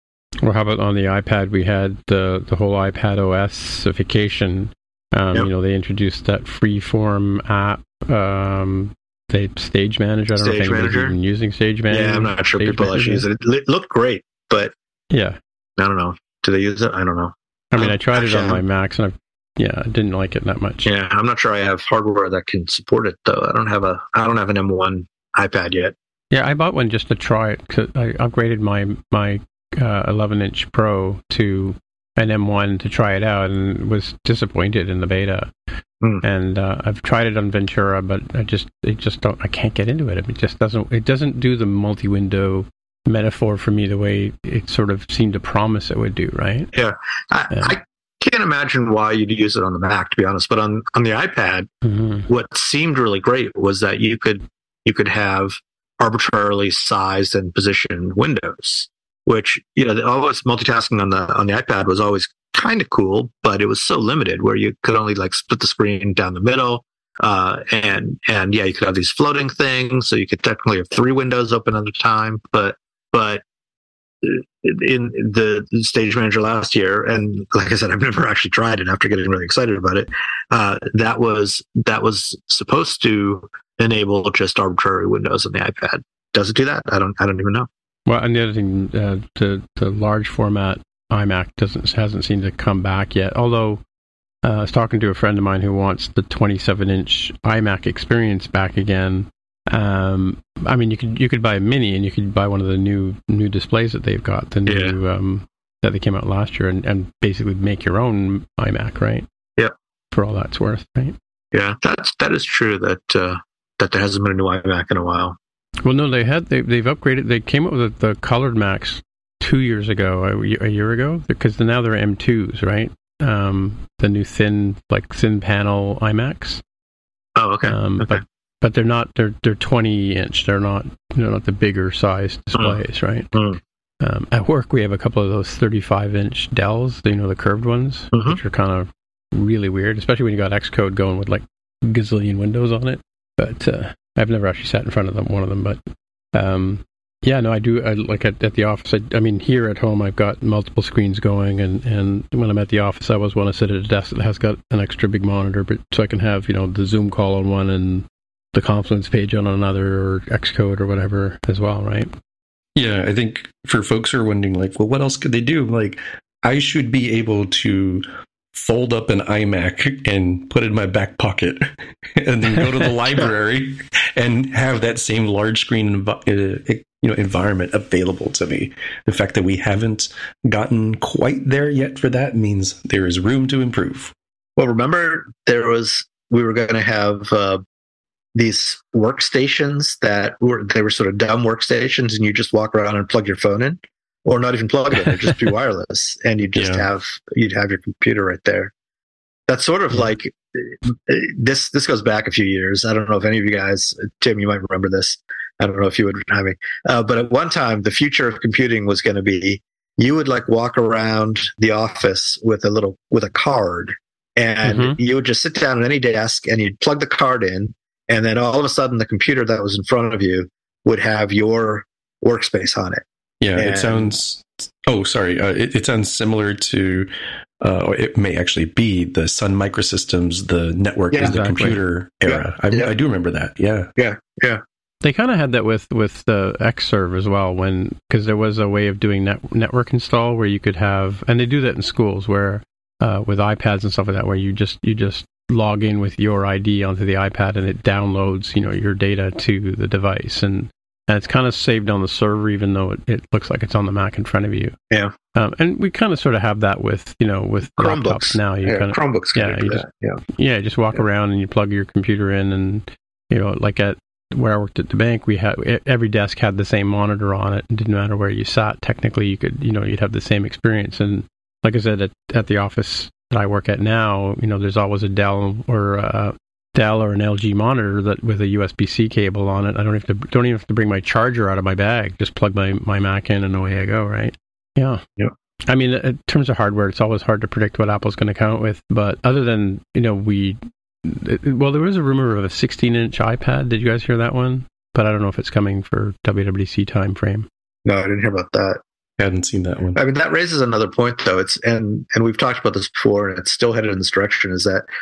Or how about on the iPad? We had the the whole iPad O S-ification. Um, yep. You know, they introduced that Freeform app. Um, they Stage Manager. I don't Stage know if Manager. Even using Stage Manager. Yeah, I'm not sure Stage people Manager. actually use it. It looked great, but yeah, I don't know. Do they use it? I don't know. I mean, I tried Actually, it on my Macs, and I, yeah, I didn't like it that much. Yeah, I'm not sure I have hardware that can support it though. I don't have a I don't have an M one iPad yet. Yeah, I bought one just to try it because I upgraded my my uh, eleven inch Pro to an M one to try it out, and was disappointed in the beta. Mm. And uh, I've tried it on Ventura, but I just it just don't I can't get into it. It just doesn't it doesn't do the multi-window metaphor for me the way it sort of seemed to promise it would do, right? Yeah. I, yeah. I can't imagine why you'd use it on the Mac, to be honest. But on, on the iPad, mm-hmm. what seemed really great was that you could you could have arbitrarily sized and positioned windows, which, you know, always multitasking on the on the iPad was always kind of cool, but it was so limited where you could only like split the screen down the middle. Uh, and and yeah, you could have these floating things, so you could technically have three windows open at a time, but But in the Stage Manager last year, and like I said, I've never actually tried it after getting really excited about it. Uh, that was that was supposed to enable just arbitrary windows on the iPad. Does it do that? I don't. I don't even know. Well, and the other thing, uh, the the large format iMac doesn't hasn't seemed to come back yet. Although uh, I was talking to a friend of mine who wants the twenty-seven inch iMac experience back again. Um, I mean, you could you could buy a mini, and you could buy one of the new new displays that they've got, the new yeah. um, that they came out last year, and, and basically make your own iMac, right? Yeah, for all that's worth, right? Yeah, that's that is true. That uh, that there hasn't been a new iMac in a while. Well, no, they had they they've upgraded. They came up with the, the colored Macs two years ago, a, a year ago, because now they're M twos, right? Um, the new thin like thin panel iMacs. Oh, okay. Um, okay. But But they're not. They're they're twenty inch. They're not. They're not the bigger size displays, mm. right? Mm. Um, at work, we have a couple of those thirty-five inch Dells. You know, the curved ones, mm-hmm. which are kind of really weird, especially when you got Xcode going with like gazillion windows on it. But uh, I've never actually sat in front of them, one of them. But um, yeah, no, I do. I, like at, at the office. I, I mean, here at home, I've got multiple screens going, and, and when I'm at the office, I always want to sit at a desk that has got an extra big monitor, but so I can have, you know, the Zoom call on one and the Confluence page on another, or Xcode or whatever as well, right? Yeah, I think for folks who are wondering, like, well, what else could they do? Like, I should be able to fold up an iMac and put it in my back pocket and then go to the library and have that same large screen uh, you know, environment available to me. The fact that we haven't gotten quite there yet for that means there is room to improve. Well, remember, there was we were going to have uh, these workstations that were they were sort of dumb workstations, and you just walk around and plug your phone in, or not even plug it in, just be wireless, and you just yeah. have you'd have your computer right there. That's sort of yeah. like this this goes back a few years. I don't know if any of you guys, Tim, you might remember this. I don't know if you would have me. Uh, but at one time, the future of computing was going to be you would like walk around the office with a little with a card, and mm-hmm. you would just sit down at any desk and you'd plug the card in, and then all of a sudden the computer that was in front of you would have your workspace on it. Yeah, and, it sounds. Oh, sorry. Uh, it, it sounds similar to, uh, or it may actually be the Sun Microsystems, the network yeah, is the exactly. computer era. Yeah, I, yeah. I do remember that. Yeah, yeah, yeah. They kind of had that with with the Xserve as well, when because there was a way of doing net, network install where you could have, and they do that in schools where uh, with iPads and stuff like that, where you just you just log in with your I D onto the iPad and it downloads you know your data to the device, and, and it's kind of saved on the server even though it, it looks like it's on the Mac in front of you. Yeah, um, and we kind of sort of have that with you know with Chromebooks laptops now. You yeah, kind of, Chromebooks. Yeah, you just, yeah, yeah, you just walk yeah. around and you plug your computer in, and you know like at where I worked at the bank, we had every desk had the same monitor on it. It didn't matter where you sat. Technically, you could, you know, you'd have the same experience. And like I said, at, at the office that I work at now, you know, there's always a Dell or a Dell or an L G monitor that with a U S B C cable on it. I don't have to, don't even have to bring my charger out of my bag. Just plug my, my Mac in and away I go. Right? Yeah. Yeah. I mean, in terms of hardware, it's always hard to predict what Apple's going to come out with. But other than, you know, we. Well, there was a rumor of a sixteen-inch iPad. Did you guys hear that one? But I don't know if it's coming for W W D C timeframe. No, I didn't hear about that. I hadn't seen that one. I mean, that raises another point, though. It's and and we've talked about this before, and it's still headed in this direction. Is that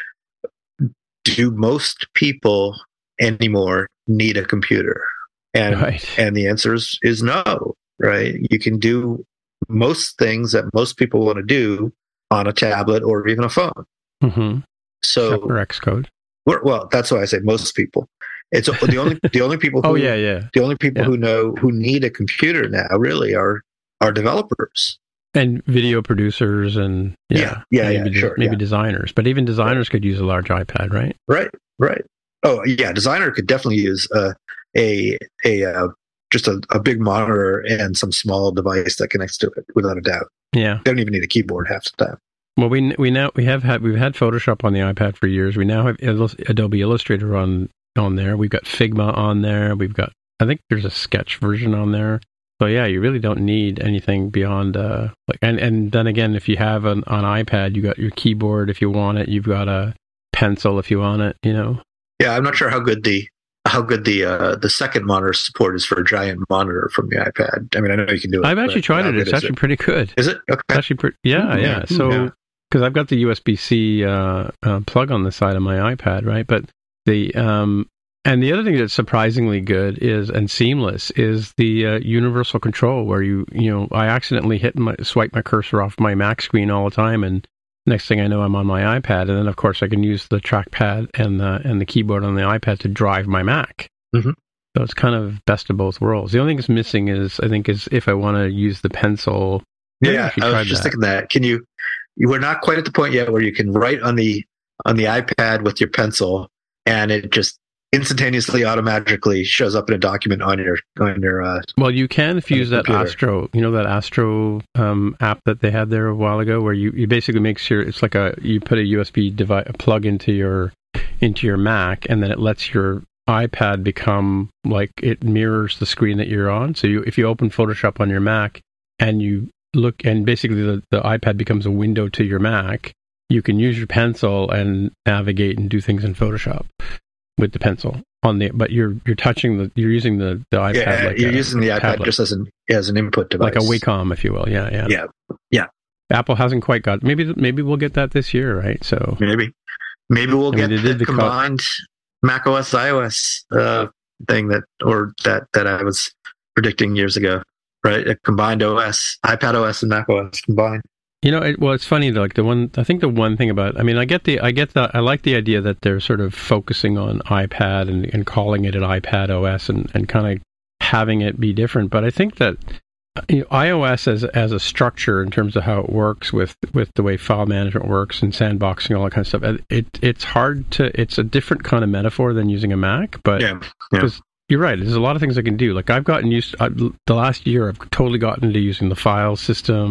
do most people anymore need a computer? And right. and the answer is is no. Right? You can do most things that most people want to do on a tablet or even a phone. Mm-hmm. So Except for Xcode. We're, well, that's why I say most people. It's the only the only people. Who, oh yeah, yeah. The only people yeah. who know who need a computer now really are are developers and video producers and yeah, yeah, yeah, maybe, yeah sure, maybe yeah. designers. But even designers right. could use a large iPad, right? Right, right. Oh yeah, designer could definitely use uh, a a uh, just a, a big monitor and some small device that connects to it without a doubt. Yeah, they don't even need a keyboard half the time. Well, we we now we have had we've had Photoshop on the iPad for years. We now have Adobe Illustrator on on there. We've got Figma on there. We've got I think there's a Sketch version on there. So yeah, you really don't need anything beyond uh like and, and then again, if you have an on iPad, you got your keyboard if you want it. You've got a pencil if you want it. You know. Yeah, I'm not sure how good the how good the uh, the second monitor support is for a giant monitor from the iPad. I mean, I know you can do it. I've actually tried it. It's actually it? pretty good. Is it? Okay. It's actually pretty. Yeah, mm-hmm. yeah. So. Yeah. Because I've got the U S B C uh, uh, plug on the side of my iPad, right? But the um, and the other thing that's surprisingly good is and seamless is the uh, universal control, where you you know I accidentally hit my swipe my cursor off my Mac screen all the time, and next thing I know I'm on my iPad, and then of course I can use the trackpad and the and the keyboard on the iPad to drive my Mac. Mm-hmm. So it's kind of best of both worlds. The only thing that's missing is I think is if I want to use the pencil. Yeah, I, I was just that. thinking that. Can you? We're not quite at the point yet where you can write on the on the iPad with your pencil, and it just instantaneously, automatically shows up in a document on your on your. Uh, well, you can if you use that computer. Astro. You know that Astro um, app that they had there a while ago, where you, you basically make sure it's like a you put a U S B device a plug into your into your Mac, and then it lets your iPad become like it mirrors the screen that you're on. So you, if you open Photoshop on your Mac and you look, and basically the, the iPad becomes a window to your Mac, you can use your pencil and navigate and do things in Photoshop with the pencil on the. But you're you're touching the you're using the, the iPad. Yeah, like you're a, using the iPad tablet. just as an as an input device, like a Wacom, if you will. Yeah, yeah, yeah, yeah. Apple hasn't quite got. Maybe maybe we'll get that this year, right? So maybe maybe we'll I get mean, the, the combined co- Mac O S iOS uh, thing that or that that I was predicting years ago. Right, a combined O S, iPad O S and Mac O S combined. You know, it, well, it's funny. Like the one, I think the one thing about, I mean, I get the, I get the, I like the idea that they're sort of focusing on iPad and, and calling it an iPad O S and, and kind of having it be different. But I think that you know, iOS as as a structure in terms of how it works with, with the way file management works and sandboxing, all that kind of stuff. It it's hard to, it's a different kind of metaphor than using a Mac, but yeah, yeah. You're right. There's a lot of things I can do. Like I've gotten used. Uh, the last year, I've totally gotten into using the file system,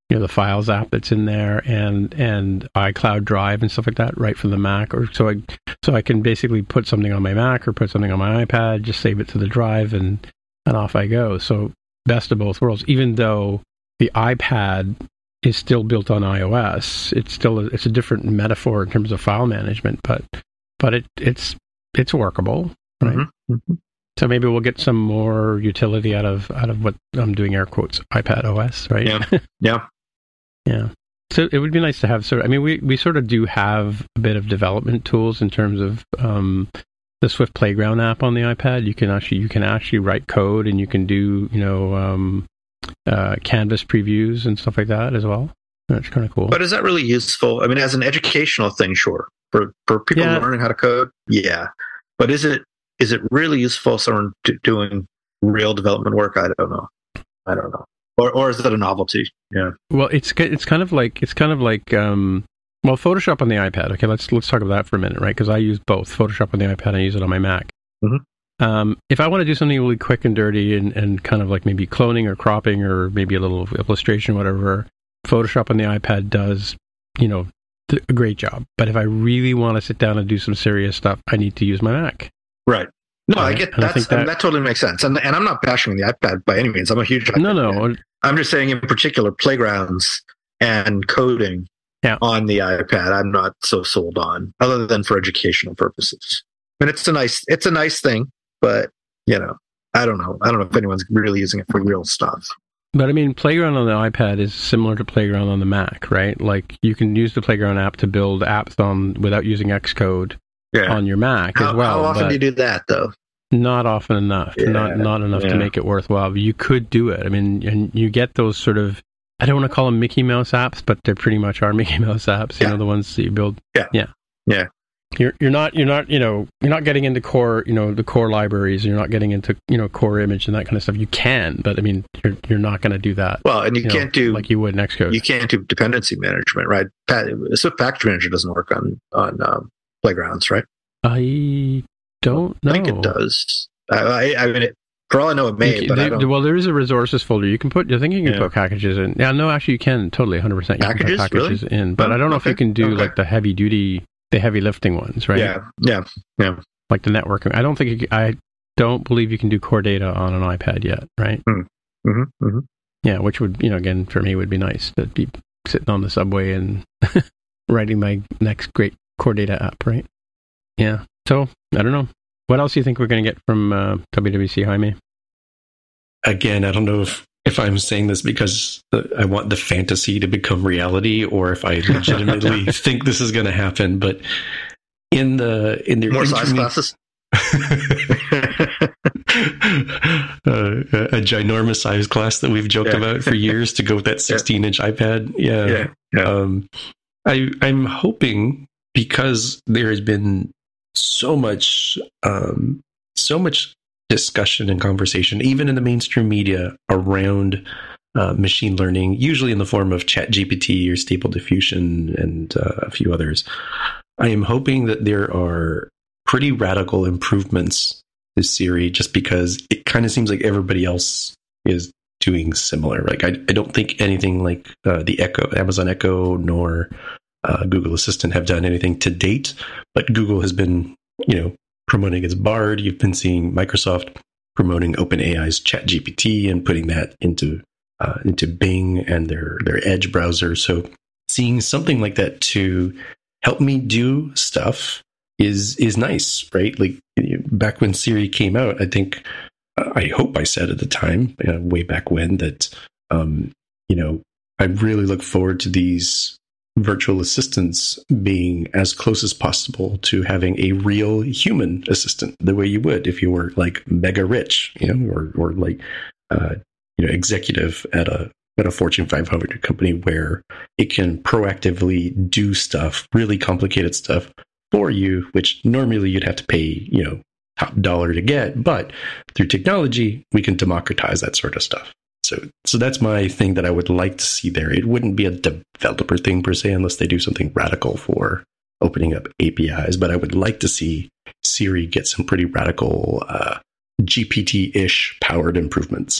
you know, the Files app that's in there, and and iCloud Drive and stuff like that, right from the Mac. Or so I so I can basically put something on my Mac or put something on my iPad, just save it to the drive, and and off I go. So best of both worlds. Even though the iPad is still built on iOS, it's still a, it's a different metaphor in terms of file management, but but it it's it's workable, right? Mm-hmm. Mm-hmm. So maybe we'll get some more utility out of out of what I'm doing, air quotes, iPad O S, right? Yeah, yeah, yeah. So it would be nice to have sort of, I mean, we, we sort of do have a bit of development tools in terms of um, the Swift Playground app on the iPad. You can actually you can actually write code, and you can do, you know, um, uh, Canvas previews and stuff like that as well. That's kind of cool. But is that really useful? I mean, as an educational thing, sure. For for people yeah. learning how to code, yeah. But is it is it really useful for someone to, doing real development work? I don't know. I don't know. Or or is it a novelty? Yeah. Well, it's it's kind of like it's kind of like um, well, Photoshop on the iPad. Okay, let's let's talk about that for a minute, right? Because I use both Photoshop on the iPad and I use it on my Mac. Mm-hmm. Um, if I want to do something really quick and dirty and, and kind of like maybe cloning or cropping or maybe a little illustration, whatever, Photoshop on the iPad does, you know, th- a great job. But if I really want to sit down and do some serious stuff, I need to use my Mac. Right. No, right? I get and that's, I think that, I mean, that totally makes sense. And and I'm not bashing the iPad by any means. I'm a huge iPad No, no. fan. I'm just saying in particular playgrounds and coding yeah. on the iPad, I'm not so sold on, other than for educational purposes. I mean, it's a nice it's a nice thing, but you know, I don't know. I don't know if anyone's really using it for real stuff. But I mean, Playground on the iPad is similar to Playground on the Mac, right? Like you can use the Playground app to build apps on without using Xcode yeah. on your Mac how, as well. How often do you do that, though? Not often enough. Yeah. Not not enough yeah. to make it worthwhile. You could do it. I mean, and you get those sort of, I don't want to call them Mickey Mouse apps, but they pretty much are Mickey Mouse apps. You yeah. know, the ones that you build. Yeah. Yeah. Yeah. You're you're not you're not you know you're not getting into core you know the core libraries. You're not getting into you know core image and that kind of stuff. You can, but I mean you're you're not going to do that. Well, and you, you can't know, do like you would in Xcode. You can't do dependency management, right? Swift Package Manager doesn't work on on um, playgrounds, right? I don't know. I think it does. I I, I mean, it, for all I know, it may. You, but they, I don't. Well, there is a resources folder. You can put. I think you can yeah. put packages in. Yeah, no, actually, you can totally one hundred percent. You packages, can put packages really? in, but oh, I don't know okay. if you can do okay. like the heavy duty. The heavy lifting ones, right? Yeah, yeah, yeah. Like the networking. I don't think you can, I don't believe you can do core data on an iPad yet, right? Mm-hmm, mm-hmm. Yeah, which would, you know, again, for me would be nice to be sitting on the subway and writing my next great core data app, right? Yeah. So, I don't know. What else do you think we're going to get from uh, W W C, Jaime? Again, I don't know if if I'm saying this because the, I want the fantasy to become reality, or if I legitimately think this is going to happen. But in the in the more size classes, uh, a ginormous size class that we've joked yeah. about for years to go with that sixteen inch iPad. Yeah, yeah. yeah. Um, I I'm hoping, because there has been so much um, so much. discussion and conversation, even in the mainstream media, around uh, machine learning, usually in the form of ChatGPT or Stable Diffusion and uh, a few others. I am hoping that there are pretty radical improvements to Siri, just because it kind of seems like everybody else is doing similar. Like I, I don't think anything like uh, the Echo, Amazon Echo, nor uh, Google Assistant have done anything to date, but Google has been, you know, promoting its Bard. You've been seeing Microsoft promoting OpenAI's ChatGPT and putting that into uh, into Bing and their their Edge browser. So seeing something like that to help me do stuff is is nice, right? Like back when Siri came out, I think uh, I hope I said at the time, uh, way back when, that um, you know I really look forward to these virtual assistants being as close as possible to having a real human assistant, the way you would if you were like mega rich, you know, or or like uh, you know, executive at a at a Fortune five hundred company, where it can proactively do stuff, really complicated stuff for you, which normally you'd have to pay, you know, top dollar to get, but through technology we can democratize that sort of stuff. So, so that's my thing that I would like to see there. It wouldn't be a developer thing per se, unless they do something radical for opening up A P Is. But I would like to see Siri get some pretty radical uh, G P T-ish powered improvements.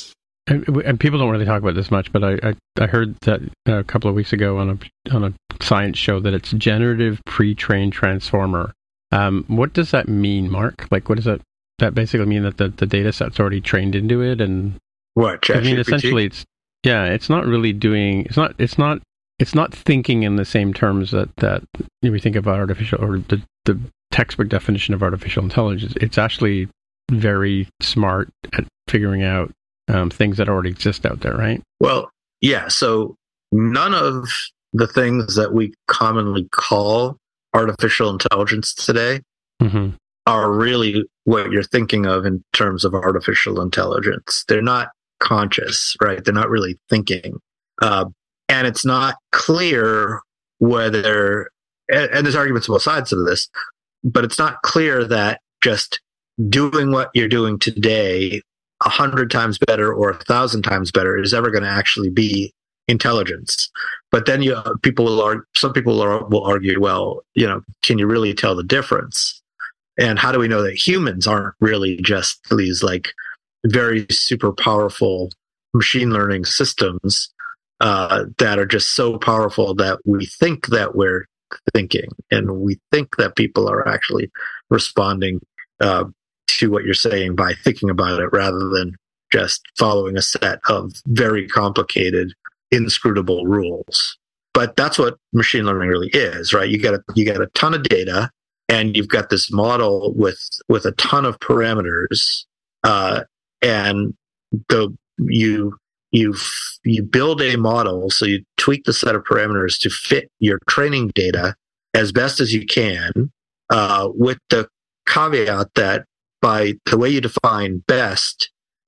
and, and people don't really talk about this much, but I, I, I heard that a couple of weeks ago on a on a science show that it's generative pre-trained transformer. Um, what does that mean, Mark? Like, what does that that basically mean? That the, the data set's already trained into it, and what? I mean, essentially, it's yeah, it's not really doing. It's not. It's not. It's not thinking in the same terms that that we think of artificial or the the textbook definition of artificial intelligence. It's actually very smart at figuring out um, things that already exist out there, right? Well, yeah. So none of the things that we commonly call artificial intelligence today mm-hmm. are really what you're thinking of in terms of artificial intelligence. They're not conscious, right? They're not really thinking. Uh, and it's not clear whether, and, and there's arguments on both sides of this, but it's not clear that just doing what you're doing today a hundred times better or a thousand times better is ever going to actually be intelligence. But then you people will argue, some people are, will argue, well, you know, can you really tell the difference? And how do we know that humans aren't really just these like very super powerful machine learning systems uh, that are just so powerful that we think that we're thinking and we think that people are actually responding uh, to what you're saying by thinking about it rather than just following a set of very complicated, inscrutable rules. But that's what machine learning really is, right? You got a, you got a ton of data, and you've got this model with with a ton of parameters, uh, and the you you you build a model, so you tweak the set of parameters to fit your training data as best as you can, uh, with the caveat that by the way you define best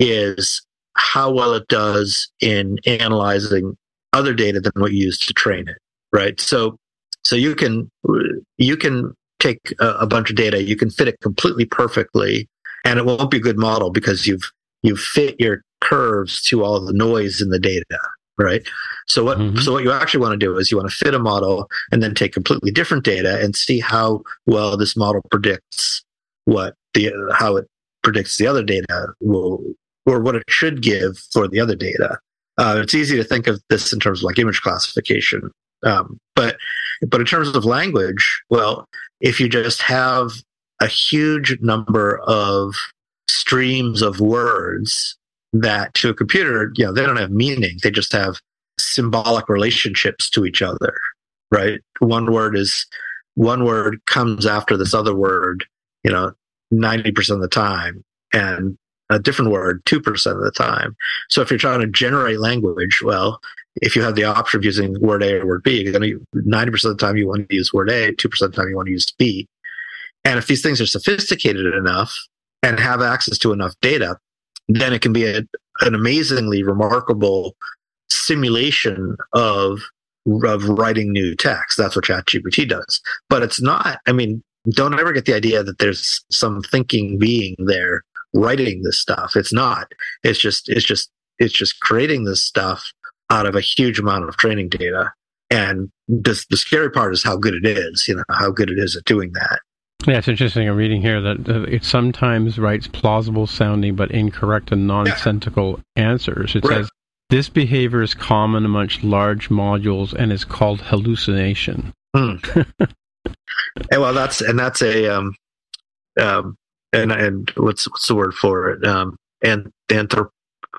is how well it does in analyzing other data than what you use to train it, right? So, so you can you can take a, a bunch of data, you can fit it completely perfectly, and it won't be a good model because you've you've fit your curves to all the noise in the data, right? So what mm-hmm. so what you actually want to do is you want to fit a model and then take completely different data and see how well this model predicts what the how it predicts the other data will, or what it should give for the other data. Uh, it's easy to think of this in terms of like image classification, um, but but in terms of language, well, if you just have a huge number of streams of words that to a computer, you know, they don't have meaning; they just have symbolic relationships to each other, right? One word is one word comes after this other word, you know, ninety percent of the time, and a different word two percent of the time. So if you're trying to generate language, well, if you have the option of using word A or word B, you're going to ninety percent of the time you want to use word A, two percent of the time you want to use B. And if these things are sophisticated enough and have access to enough data, then it can be a, an amazingly remarkable simulation of, of writing new text. That's what ChatGPT does. But it's not, I mean, don't ever get the idea that there's some thinking being there writing this stuff. It's not. It's just it's just it's just creating this stuff out of a huge amount of training data. And this, the scary part is how good it is, you know, how good it is at doing that. Yeah, it's interesting. I'm reading here that uh, it sometimes writes plausible sounding but incorrect and nonsensical yeah. answers. It right. says, this behavior is common amongst large modules and is called hallucination. Mm. And well, that's and that's a um, um, and and what's what's the word for it? Um, and anthrop,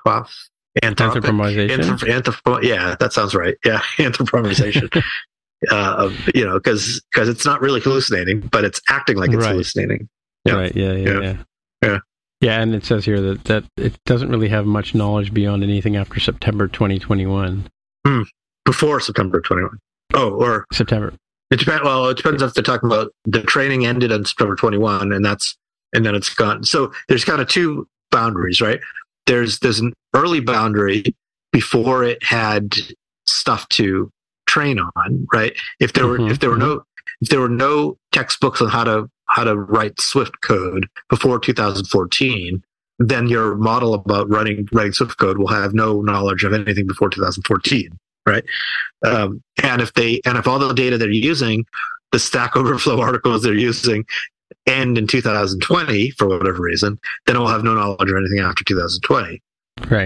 anthropomization. Anthrop, anthrop, yeah, that sounds right. Yeah, anthropomization. uh, you know, because because it's not really hallucinating, but it's acting like it's right. hallucinating. Yeah. Right. Yeah. Yeah. Yeah. Yeah. Yeah. Yeah, and it says here that, that it doesn't really have much knowledge beyond anything after September twenty twenty-one. Hmm. Before September twenty-one. Oh, or September. It depends. Well, it depends if they're talking about the training ended on September twenty-first, and that's and then it's gone. So there's kind of two boundaries, right? There's there's an early boundary before it had stuff to train on, right? If there were mm-hmm. if there were no if there were no textbooks on how to how to write Swift code before two thousand fourteen, then your model about running writing Swift code will have no knowledge of anything before two thousand fourteen. Right, um, and if they and if all the data they're using, the Stack Overflow articles they're using, end in two thousand twenty for whatever reason, then it will have no knowledge of anything after two thousand twenty. Right.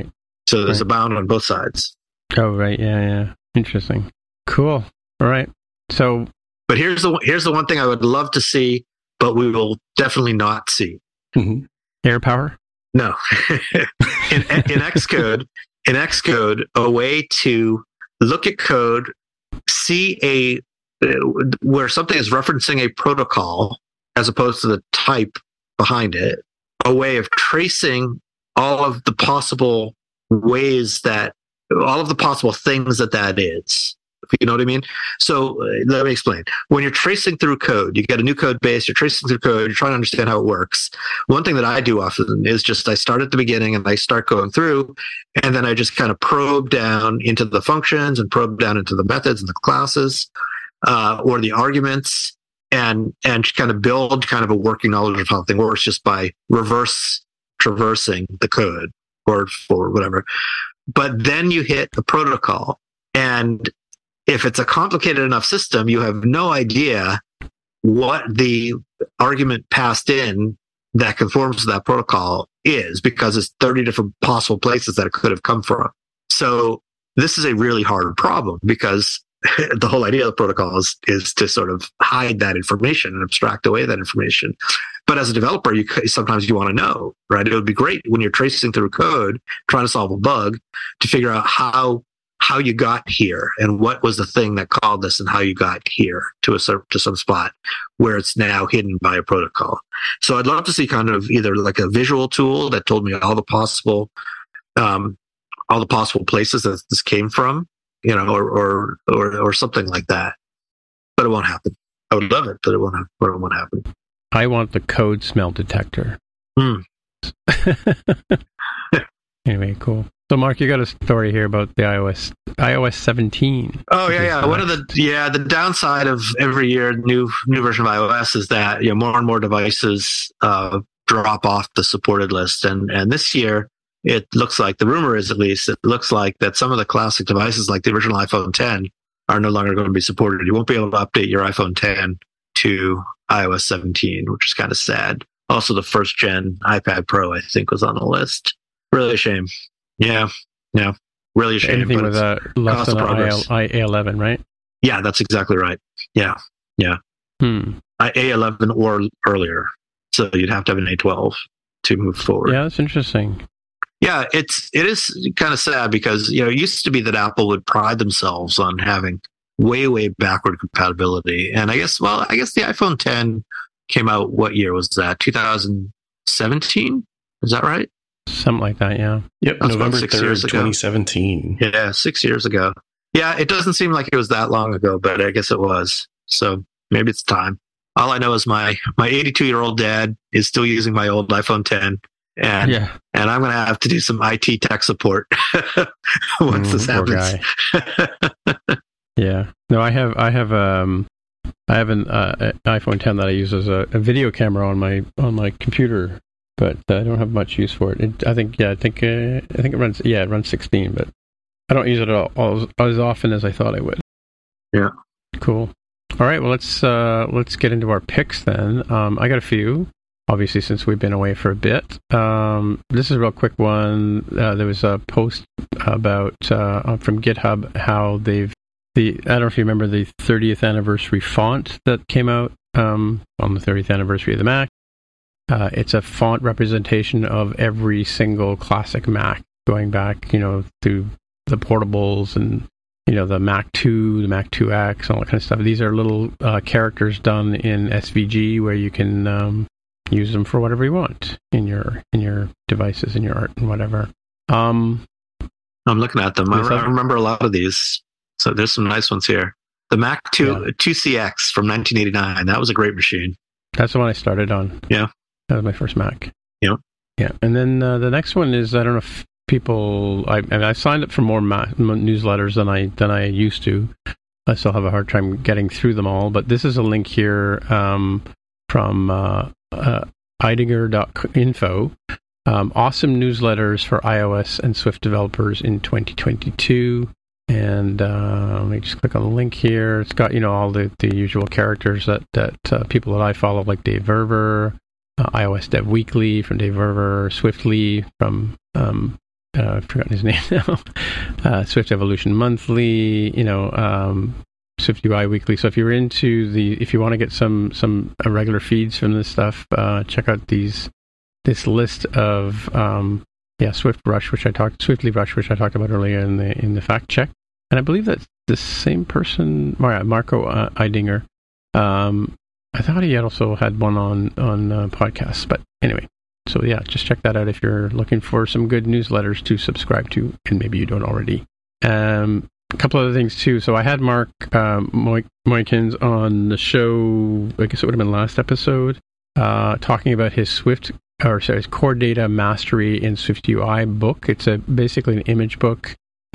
So there's right. a bound on both sides. Oh, right. Yeah, yeah. Interesting. Cool. All right. So, but here's the here's the one thing I would love to see, but we will definitely not see. Mm-hmm. Air power? No. in, in Xcode, in Xcode, a way to look at code, see a where something is referencing a protocol as opposed to the type behind it, a way of tracing all of the possible ways that all of the possible things that that is. You know what I mean? So uh, let me explain. When you're tracing through code, you get a new code base, you're tracing through code, you're trying to understand how it works. One thing that I do often is just I start at the beginning and I start going through, and then I just kind of probe down into the functions and probe down into the methods and the classes uh, or the arguments and and kind of build kind of a working knowledge of how things works just by reverse traversing the code or for whatever. But then you hit the protocol, and if it's a complicated enough system, you have no idea what the argument passed in that conforms to that protocol is, because it's thirty different possible places that it could have come from. So this is a really hard problem, because the whole idea of the protocol is, is to sort of hide that information and abstract away that information. But as a developer, you sometimes you want to know, right? It would be great when you're tracing through code, trying to solve a bug, to figure out how how you got here and what was the thing that called this and how you got here to a to some spot where it's now hidden by a protocol. So I'd love to see kind of either like a visual tool that told me all the possible um, all the possible places that this came from, you know, or or or, or something like that. But it won't happen. I would love it, but it won't happen. But it won't happen. I want the code smell detector. Mm. Anyway, cool. So, Mark, you got a story here about the iOS iOS seventeen. Oh yeah, yeah. One of the yeah the downside of every year new new version of iOS is that, you know, more and more devices uh, drop off the supported list, and and this year it looks like, the rumor is at least, it looks like that some of the classic devices like the original iPhone ten are no longer going to be supported. You won't be able to update your iPhone ten to iOS seventeen, which is kind of sad. Also, the first gen iPad Pro, I think, was on the list. Really a shame. Yeah, yeah, really a shame. Anything with a less than an A eleven, right? Yeah, that's exactly right. Yeah, yeah. Hmm. A eleven or earlier. So you'd have to have an A twelve to move forward. Yeah, that's interesting. Yeah, it's it is kind of sad, because, you know, it used to be that Apple would pride themselves on having way, way backward compatibility. And I guess, well, I guess the iPhone ten came out, what year was that? two thousand seventeen? Is that right? Something like that, yeah. Yep, That's November six third, years ago. twenty seventeen. Yeah, six years ago. Yeah, it doesn't seem like it was that long ago, but I guess it was. So maybe it's time. All I know is my my eighty-two-year-old dad is still using my old iPhone ten, and yeah. and I'm going to have to do some I T tech support once mm, this happens. Yeah. No, I have I have um I have an uh, iPhone ten that I use as a, a video camera on my on my computer, but I don't have much use for it. it I think yeah, I think uh, I think it runs yeah, it runs sixteen, but I don't use it at all, all as often as I thought I would. Yeah. Cool. All right, well, let's uh, let's get into our picks then. Um, I got a few, obviously, since we've been away for a bit. Um, this is a real quick one. Uh, there was a post about uh, from GitHub how they've the I don't know if you remember the thirtieth anniversary font that came out um, on the thirtieth anniversary of the Mac. Uh, it's a font representation of every single classic Mac, going back, you know, to the portables and, you know, the Mac two, the Mac two X, all that kind of stuff. These are little uh, characters done in S V G where you can um, use them for whatever you want in your in your devices, in your art and whatever. Um, I'm looking at them. I, I remember a lot of these. So there's some nice ones here. The Mac two, yeah. two C X from nineteen eighty-nine. That was a great machine. That's the one I started on. Yeah. That was my first Mac. Yeah. Yeah. And then uh, the next one is, I don't know if people, I, I, mean, I signed up for more ma- newsletters than I than I used to. I still have a hard time getting through them all, but this is a link here um, from uh, uh, eidinger dot info. Um, awesome newsletters for iOS and Swift developers in twenty twenty-two. And uh, let me just click on the link here. It's got, you know, all the, the usual characters that, that uh, people that I follow, like Dave Verver, uh, iOS Dev Weekly from Dave Verver, Swiftly from um, uh, I've forgotten his name now. Uh, Swift Evolution Monthly, you know, um, Swift U I Weekly. So if you're into the, if you want to get some some uh, regular feeds from this stuff, uh, check out these this list of um, yeah Swift Rush, which I talked Swiftly Rush, which I talked about earlier in the in the fact check, and I believe that's the same person, Marco uh, Eidinger. Um, I thought he had also had one on on uh, podcasts, but anyway. So yeah, just check that out if you're looking for some good newsletters to subscribe to, and maybe you don't already. Um, a couple other things too. So I had Mark um, Moy- Moykins on the show. I guess it would have been last episode, uh, talking about his Swift or sorry, his Core Data Mastery in Swift U I book. It's a basically an image book,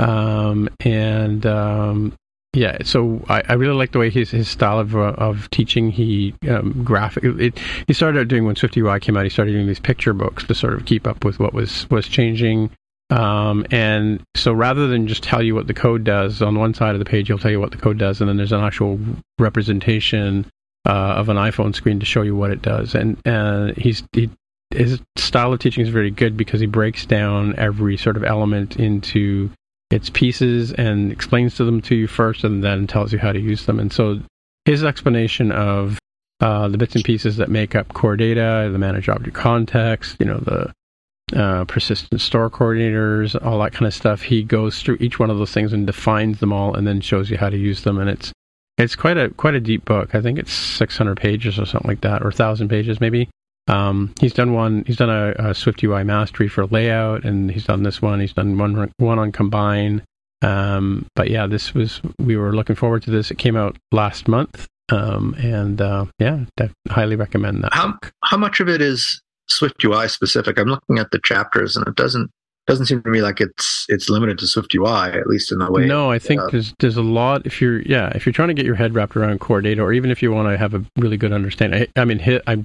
um, and um, yeah. So I, I really like the way his his style of uh, of teaching. He um, graphic. It, he started out doing when Swift U I came out. He started doing these picture books to sort of keep up with what was was changing. Um, and so rather than just tell you what the code does, on one side of the page, he'll tell you what the code does, and then there's an actual representation uh, of an iPhone screen to show you what it does. And uh, he's he, his style of teaching is very good because he breaks down every sort of element into its pieces and explains to them to you first, and then tells you how to use them. And so his explanation of uh, the bits and pieces that make up core data, the manage object context, you know, the Uh, persistent store coordinators, all that kind of stuff. He goes through each one of those things and defines them all, and then shows you how to use them. And it's it's quite a quite a deep book. I think it's six hundred pages or something like that, or one thousand pages maybe. Um, he's done one. He's done a, a Swift U I Mastery for layout, and he's done this one. He's done one one on Combine. Um, but yeah, this was we were looking forward to this. It came out last month, um, and uh, yeah, I highly recommend that. How book. how much of it is Swift U I specific? I'm looking at the chapters, and it doesn't doesn't seem to me like it's it's limited to Swift U I, at least in that way. No, I think uh, there's there's a lot. If you're yeah, if you're trying to get your head wrapped around core data, or even if you want to have a really good understanding, I, I mean, his, I,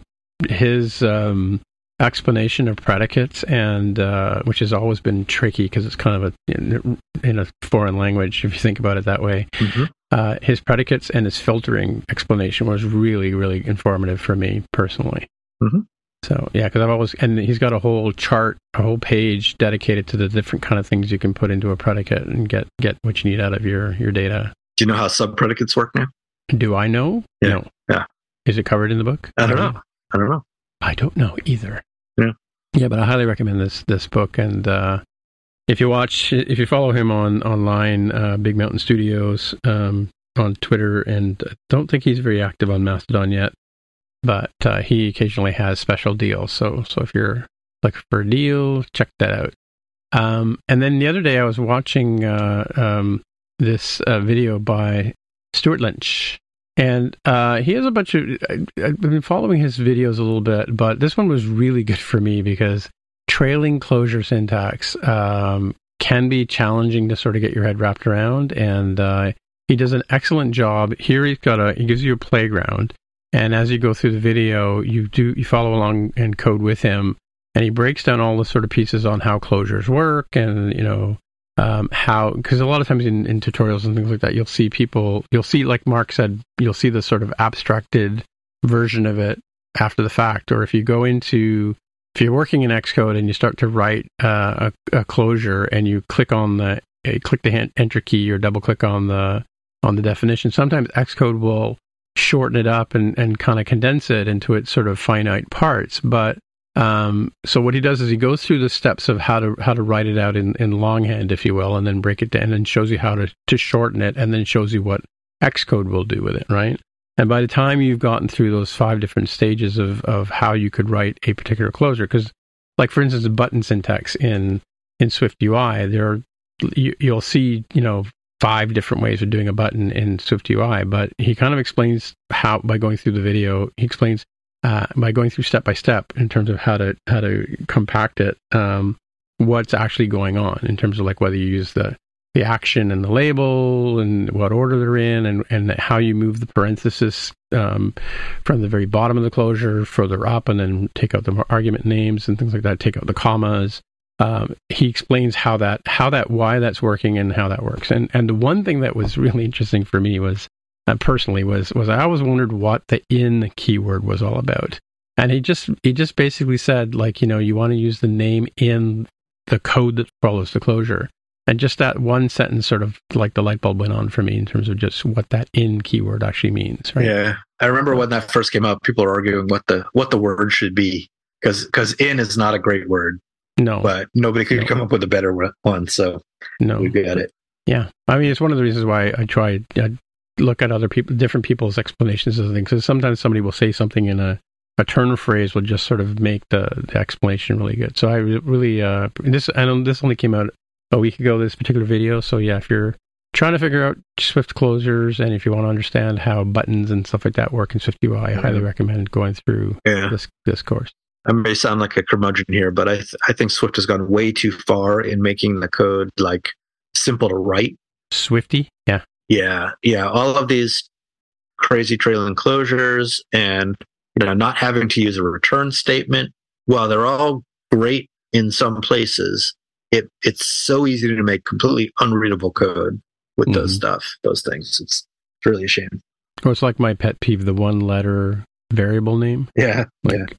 his um, explanation of predicates, and uh, which has always been tricky because it's kind of a in, in a foreign language if you think about it that way. Mm-hmm. Uh, his predicates and his filtering explanation was really really informative for me personally. Mm-hmm. So, yeah, because I've always, and he's got a whole chart, a whole page dedicated to the different kind of things you can put into a predicate and get, get what you need out of your, your data. Do you know how sub-predicates work now? Do I know? Yeah. No. Yeah. Is it covered in the book? I don't know. know. I don't know. I don't know either. Yeah. Yeah, but I highly recommend this, this book. And uh, if you watch, if you follow him on online, uh, Big Mountain Studios um, on Twitter, and I don't think he's very active on Mastodon yet. But uh, he occasionally has special deals. So so if you're looking for a deal, check that out. Um, and then the other day I was watching uh, um, this uh, video by Stuart Lynch. And uh, he has a bunch of... I, I've been following his videos a little bit, but this one was really good for me because trailing closure syntax um, can be challenging to sort of get your head wrapped around. And uh, he does an excellent job. Here he's got a... He gives you a playground. And as you go through the video, you do you follow along and code with him, and he breaks down all the sort of pieces on how closures work, and you know um, how because a lot of times in, in tutorials and things like that, you'll see people, you'll see like Mark said, you'll see the sort of abstracted version of it after the fact, or if you go into if you're working in Xcode and you start to write uh, a, a closure and you click on the uh, click the enter key or double click on the on the definition, sometimes Xcode will shorten it up and, and kind of condense it into its sort of finite parts. But um, so what he does is he goes through the steps of how to how to write it out in, in longhand, if you will, and then break it down and shows you how to, to shorten it, and then shows you what Xcode will do with it, right? And by the time you've gotten through those five different stages of, of how you could write a particular closure, because like for instance, the button syntax in, in Swift U I, there are, you, you'll see, you know, five different ways of doing a button in Swift U I, but he kind of explains how, by going through the video, he explains uh, by going through step by step in terms of how to how to compact it, um, what's actually going on in terms of like whether you use the the action and the label and what order they're in, and, and how you move the parenthesis um, from the very bottom of the closure further up, and then take out the argument names and things like that, take out the commas. Um, he explains how that, how that, why that's working and how that works. And and the one thing that was really interesting for me was, uh, personally, was was I always wondered what the in keyword was all about. And he just he just basically said, like, you know, you want to use the name in the code that follows the closure. And just that one sentence sort of like the light bulb went on for me in terms of just what that in keyword actually means. Right? Yeah. I remember when that first came up, people were arguing what the what the word should be, because because in is not a great word. No. But nobody could no. come up with a better one, so no. we got it. Yeah. I mean, it's one of the reasons why I try I look at other people, different people's explanations of things, because sometimes somebody will say something in a, a turn phrase will just sort of make the, the explanation really good. So I really, uh, this, I know this only came out a week ago, this particular video. So yeah, if you're trying to figure out Swift closures and if you want to understand how buttons and stuff like that work in SwiftUI, I yeah. highly recommend going through yeah. this this course. I may sound like a curmudgeon here, but I th- I think Swift has gone way too far in making the code like simple to write. Swifty, yeah, yeah, yeah. All of these crazy trailing closures and you know not having to use a return statement. While they're all great in some places, it it's so easy to make completely unreadable code with mm-hmm. those stuff, those things. It's really a shame. Oh, it's like my pet peeve, the one-letter variable name. Yeah, like, yeah.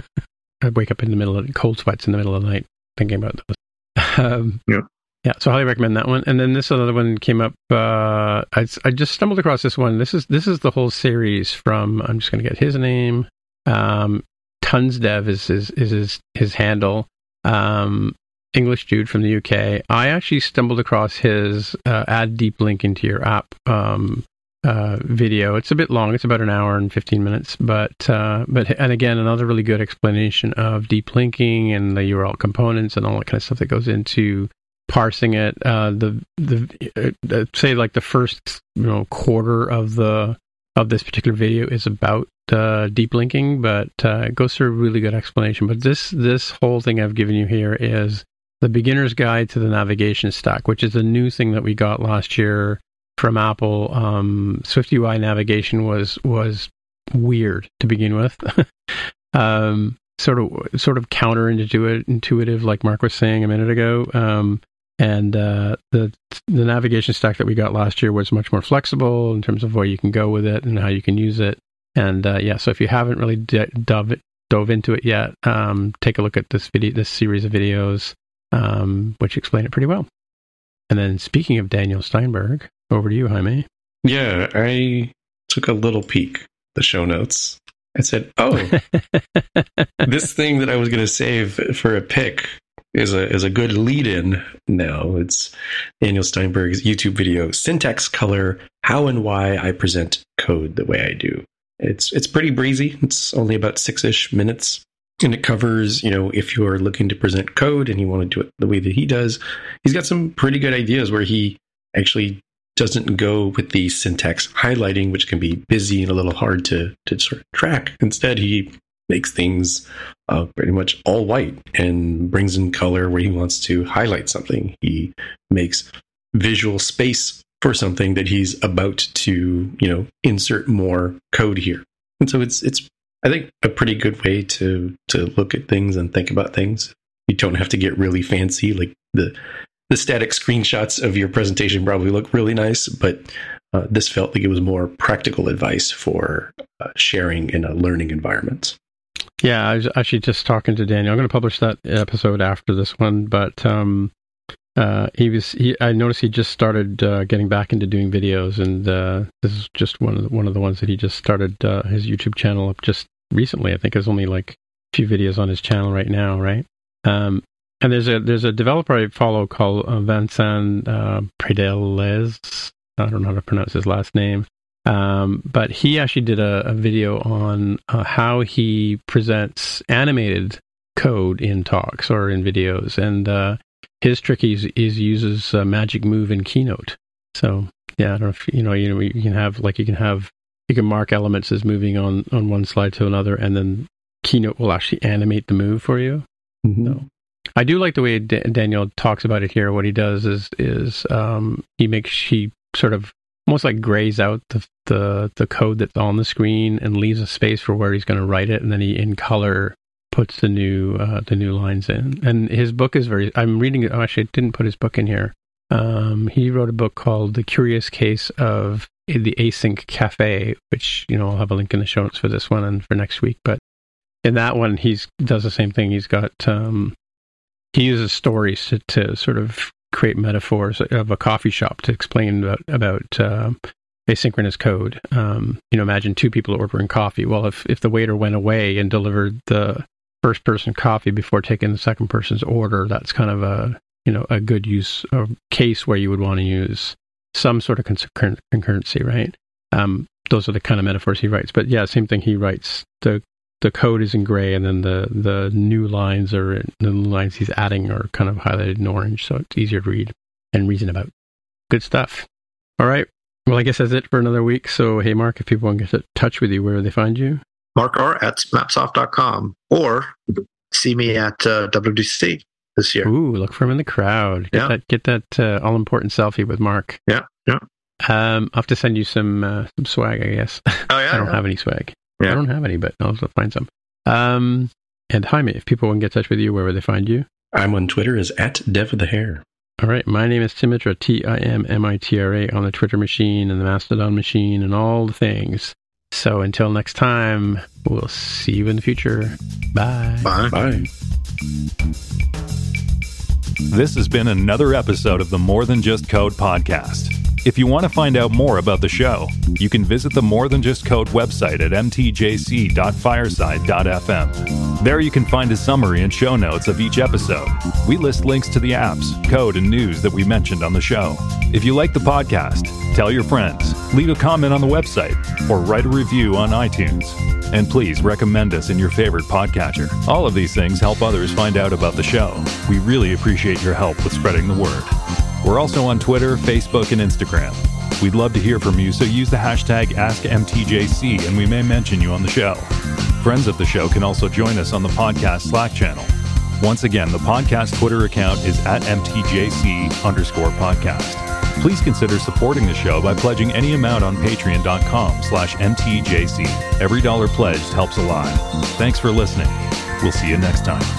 I wake up in the middle of cold sweats in the middle of the night thinking about those. Um, yeah, yeah. So I highly recommend that one. And then this other one came up. Uh, I I just stumbled across this one. This is this is the whole series from. I'm just going to get his name. Um, TonsDev is is is his his handle. Um, English dude from the U K. I actually stumbled across his uh, add deep link into your app um, uh, video. It's a bit long. It's about an hour and fifteen minutes, but uh, but and again, another really good explanation of deep linking and the U R L components and all that kind of stuff that goes into parsing it. Uh, the the uh, say like the first you know quarter of the of this particular video is about uh, deep linking, but uh, it goes through a really good explanation. But this this whole thing I've given you here is the beginner's guide to the navigation stack, which is a new thing that we got last year from Apple. Um, SwiftUI navigation was was weird to begin with, um, sort of sort of counterintuitive, intuitive, like Mark was saying a minute ago. Um, and uh, the the navigation stack that we got last year was much more flexible in terms of where you can go with it and how you can use it. And uh, yeah, so if you haven't really d- dove it, dove into it yet, um, take a look at this video, this series of videos. Um, which explain it pretty well. And then speaking of Daniel Steinberg, over to you, Jaime. Yeah, I took a little peek at the show notes. I said, oh, this thing that I was going to save for a pick is a is a good lead-in now. It's Daniel Steinberg's YouTube video, Syntax Color, How and Why I Present Code the Way I Do. It's it's pretty breezy. It's only about six-ish minutes. And it covers, you know, if you're looking to present code and you want to do it the way that he does, he's got some pretty good ideas where he actually doesn't go with the syntax highlighting, which can be busy and a little hard to, to sort of track. Instead, he makes things uh, pretty much all white and brings in color where he wants to highlight something. He makes visual space for something that he's about to, you know, insert more code here. And so it's it's I think a pretty good way to to look at things and think about things. You don't have to get really fancy. Like the the static screenshots of your presentation probably look really nice, but uh, this felt like it was more practical advice for uh, sharing in a learning environment. Yeah, I was actually just talking to Daniel. I'm going to publish that episode after this one, but um, uh, he was. He, I noticed he just started uh, getting back into doing videos, and uh, this is just one of the, one of the ones that he just started uh, his YouTube channel up just recently. I think there's only like a few videos on his channel right now, right? Um, and there's a there's a developer I follow called uh, Vincent uh, Predeles. I don't know how to pronounce his last name, um, but he actually did a, a video on uh, how he presents animated code in talks or in videos, and uh, his trick is, is uses a magic move in Keynote. So yeah, I don't know if you know, you know, you can have like you can have you can mark elements as moving on, on one slide to another, and then Keynote will actually animate the move for you. Mm-hmm. So I do like the way D- Daniel talks about it here. What he does is is um, he makes he sort of almost like grays out the the the code that's on the screen and leaves a space for where he's going to write it, and then he in color puts the new uh, the new lines in. And his book is very. I'm reading it. Oh, actually, I didn't put his book in here. Um, he wrote a book called "The Curious Case of the Async Cafe," which you know I'll have a link in the show notes for this one and for next week. But in that one, he's does the same thing. He's got um, he uses stories to, to sort of create metaphors of a coffee shop to explain about, about uh, asynchronous code. Um, you know, imagine two people ordering coffee. Well, if, if the waiter went away and delivered the first person coffee before taking the second person's order, that's kind of a, you know, a good use of case where you would want to use some sort of concurren- concurrency, right? Um, those are the kind of metaphors he writes. But yeah, same thing he writes. The the code is in gray, and then the, the new lines are in, the lines he's adding are kind of highlighted in orange, so it's easier to read and reason about. Good stuff. All right. Well, I guess that's it for another week. So, hey, Mark, if people want to get in touch with you, where do they find you? Mark R at mapsoft dot com, or see me at uh, W W D C this year. Ooh, look for him in the crowd. Get yeah. that, get that uh, all-important selfie with Mark. Yeah, yeah. Um, I'll have to send you some uh, some swag, I guess. Oh, yeah. I don't yeah. have any swag. Yeah. I don't have any, but I'll have to find some. Um, and Jaime, if people want to get in touch with you, where would they find you? I'm on Twitter as at Dev of the Hair. All right. My name is Timitra, T I M M I T R A, on the Twitter machine and the Mastodon machine and all the things. So until next time, we'll see you in the future. Bye. Bye. Bye. This has been another episode of the More Than Just Code podcast. If you want to find out more about the show, you can visit the More Than Just Code website at m t j c dot fireside dot f m. There you can find a summary and show notes of each episode. We list links to the apps, code, and news that we mentioned on the show. If you like the podcast, tell your friends, leave a comment on the website, or write a review on iTunes. And please recommend us in your favorite podcatcher. All of these things help others find out about the show. We really appreciate your help with spreading the word. We're also on Twitter, Facebook, and Instagram. We'd love to hear from you, so use the hashtag Ask M T J C and we may mention you on the show. Friends of the show can also join us on the podcast Slack channel. Once again, the podcast Twitter account is at mtjc underscore podcast. Please consider supporting the show by pledging any amount on patreon.com slash mtjc. Every dollar pledged helps a lot. Thanks for listening. We'll see you next time.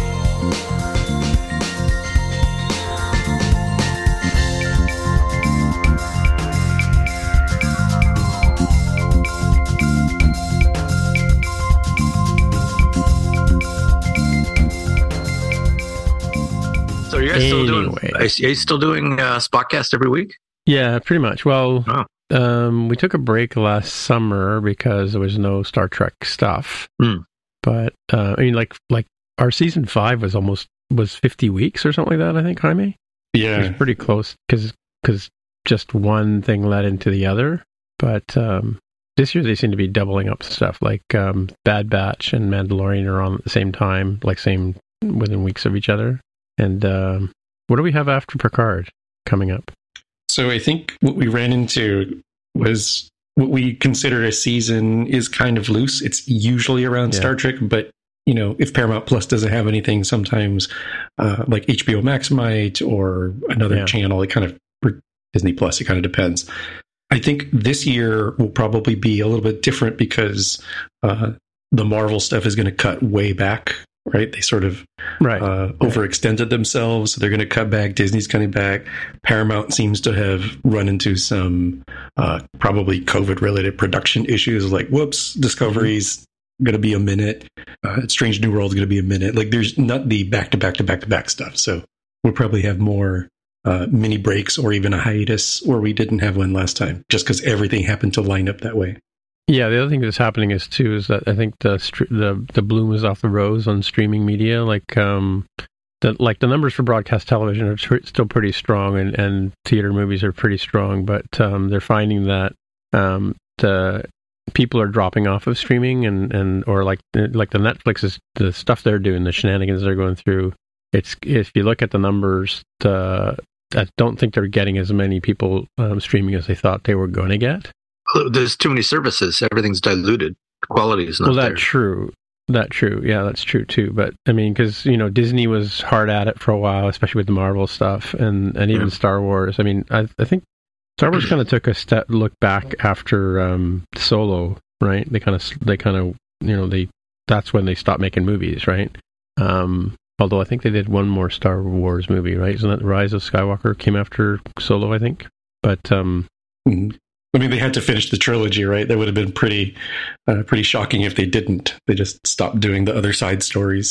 So are you guys still doing? Anyway. Are you still doing uh, Spotcast every week? Yeah, pretty much. Well, Oh. um, we took a break last summer because there was no Star Trek stuff. Hmm. But uh, I mean, like, like our season five was almost was fifty weeks or something like that. I think, Jaime. It Yeah. was pretty close because because just one thing led into the other. But um, this year they seem to be doubling up stuff. Like um, Bad Batch and Mandalorian are on at the same time, like same within weeks of each other. And um, what do we have after Picard coming up? So I think what we ran into was what we consider a season is kind of loose. It's usually around Yeah. Star Trek, but you know, if Paramount Plus doesn't have anything, sometimes uh, like H B O Max might, or another Yeah. channel. It kind of, or Disney Plus. It kind of depends. I think this year will probably be a little bit different because uh, the Marvel stuff is going to cut way back. Right, they sort of Right. uh, overextended themselves, so they're going to cut back. Disney's cutting back. Paramount seems to have run into some uh, probably COVID-related production issues, like whoops, Discovery's going to be a minute, uh, Strange New World's going to be a minute. Like there's not the back to back to back to back stuff. So we'll probably have more uh, mini breaks or even a hiatus, or we didn't have one last time, just because everything happened to line up that way. Yeah, the other thing that's happening is too is that I think the str- the the bloom is off the rose on streaming media. Like um, the like the numbers for broadcast television are tr- still pretty strong, and, and theater movies are pretty strong. But um, they're finding that um, the people are dropping off of streaming, and, and or like like the Netflix is the stuff they're doing, the shenanigans they're going through. It's if you look at the numbers, the I don't think they're getting as many people um, streaming as they thought they were going to get. There's too many services. Everything's diluted. Quality is not well, that's there. true. That's true. Yeah, that's true too. But I mean, because you know, Disney was hard at it for a while, especially with the Marvel stuff, and, and even Yeah. Star Wars. I mean, I I think Star Wars kind of took a step look back after um, Solo, right? They kind of they kind of you know they that's when they stopped making movies, right? Um, although I think they did one more Star Wars movie, right? Isn't that Rise of Skywalker came after Solo? I think, but um, Mm-hmm. I mean, they had to finish the trilogy, right? That would have been pretty, uh, pretty shocking if they didn't. They just stopped doing the other side stories.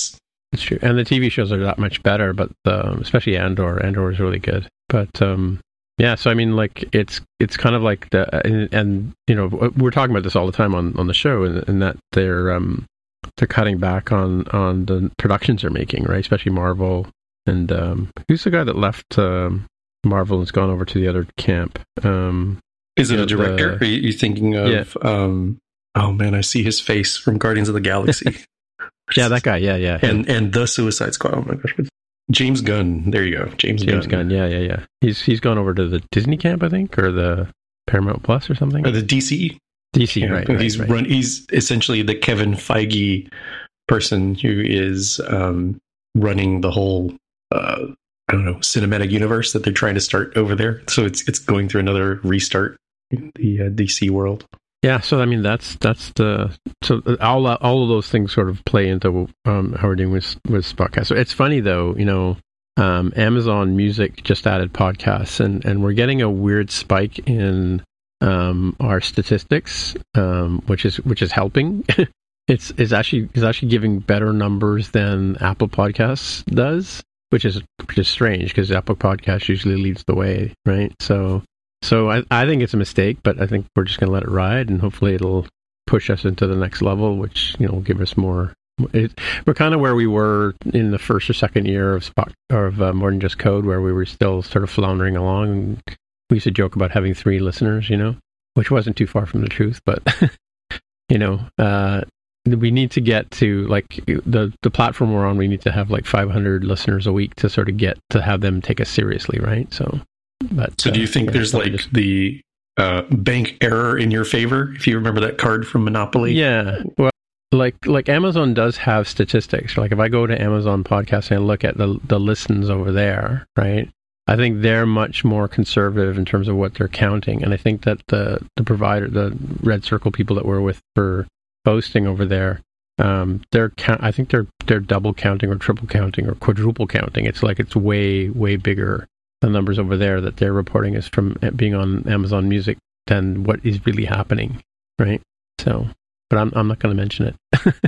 it's true. And the T V shows are that much better, but um, especially Andor. Andor is really good. But um, yeah, so I mean, like it's it's kind of like the and, and you know we're talking about this all the time on, on the show, and, and that they're um, they're cutting back on, on the productions they're making, right? Especially Marvel. And um, who's the guy that left um, Marvel and's gone over to the other camp? Um, Is it a director? The, Are you thinking of? Yeah. Um, oh man, I see his face from Guardians of the Galaxy. Yeah, that guy. Yeah, yeah. And and the Suicide Squad. Oh my gosh, James Gunn. There you go, James. James Gunn. Gunn. Yeah, yeah, yeah. He's he's gone over to the Disney camp, I think, or the Paramount Plus or something. Or the D C. D C, camp. right? He's right, run. He's essentially the Kevin Feige person who is um, running the whole. Uh, I don't know, cinematic universe that they're trying to start over there. So it's it's going through another restart in the uh, D C world. Yeah, so I mean that's that's the so all all of those things sort of play into um, how we're doing with with podcasts. So it's funny though, you know, um, Amazon Music just added podcasts, and, and we're getting a weird spike in um, our statistics, um, which is which is helping. it's it's actually it's actually giving better numbers than Apple Podcasts does. Which is which is strange because Apple Podcast usually leads the way, right? So, so I, I think it's a mistake, but I think we're just going to let it ride, and hopefully it'll push us into the next level, which you know will give us more. It, we're kind of where we were in the first or second year of Spot, of uh, More Than Just Code, where we were still sort of floundering along. We used to joke about having three listeners, you know, which wasn't too far from the truth, but you know. Uh, We need to get to like the the platform we're on. We need to have like five hundred listeners a week to sort of get to have them take us seriously, right? So, but so do you think uh, there's like just, the uh, bank error in your favor? If you remember that card from Monopoly, yeah. Well, like like Amazon does have statistics. Like if I go to Amazon Podcast and I look at the the listens over there, right? I think they're much more conservative in terms of what they're counting, and I think that the the provider, the Red Circle people that we're with for hosting over there, um, they're count- I think they're they're double counting or triple counting or quadruple counting. It's like it's way way bigger the numbers over there that they're reporting is from being on Amazon Music than what is really happening, right? So, but I'm I'm not going to mention it.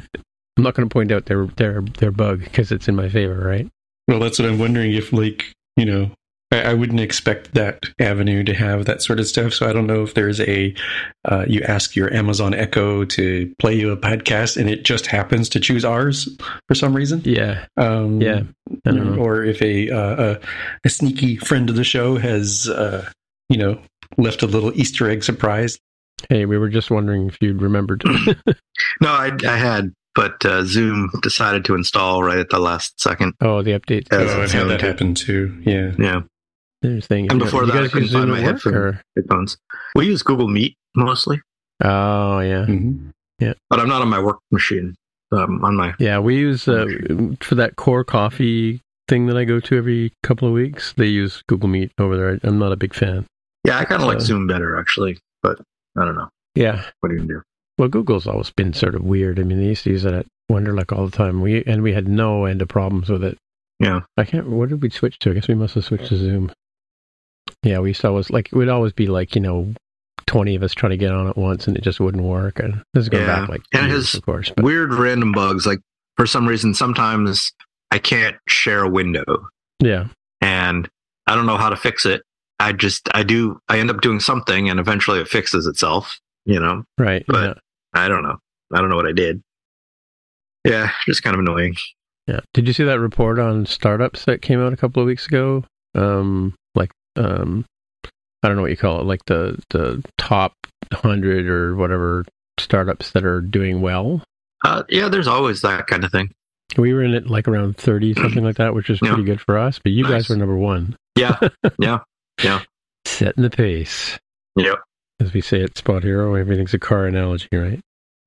I'm not going to point out their their their bug because it's in my favor, right? Well, that's what I'm wondering if like you know. I wouldn't expect that avenue to have that sort of stuff. So I don't know if there's a, uh, you ask your Amazon Echo to play you a podcast and it just happens to choose ours for some reason. Yeah. Um, yeah. I don't know. Or if a, uh, a, a sneaky friend of the show has, uh, you know, left a little Easter egg surprise. Hey, we were just wondering if you'd remembered. No, I, I had. But uh, Zoom decided to install right at the last second. Oh, the update. Oh, I've had that happen too. Yeah. Yeah. Interesting. And before that, I couldn't find my headphone, headphones. We use Google Meet mostly. Oh, yeah. Mm-hmm. Yeah. But I'm not on my work machine. Um, on my Yeah, we use, uh, for that Core Coffee thing that I go to every couple of weeks, they use Google Meet over there. I'm not a big fan. Yeah, I kind of uh, like Zoom better, actually. But I don't know. Yeah. What are you going to do? Well, Google's always been sort of weird. I mean, they used to use it at Wonderlic all the time. We And we had no end of problems with it. Yeah. I can't, what did we switch to? I guess we must have switched to Zoom. Yeah, we used to always, like, it would always be like, you know, twenty of us trying to get on at once and it just wouldn't work. And this is going yeah. back like and years, it has of course. But. Weird random bugs. Like, for some reason, sometimes I can't share a window. Yeah. And I don't know how to fix it. I just, I do, I end up doing something and eventually it fixes itself, you know? Right. But yeah. I don't know. I don't know what I did. Yeah, just kind of annoying. Yeah. Did you see that report on startups that came out a couple of weeks ago? Um, like, um, I don't know what you call it, like the, the top one hundred or whatever startups that are doing well? Uh, yeah, there's always that kind of thing. We were in it like around thirty, something like that, which is pretty yeah. good for us, but you nice. guys were number one. Yeah, yeah, yeah. Setting the pace. Yep. As we say at Spot Hero, everything's a car analogy, right?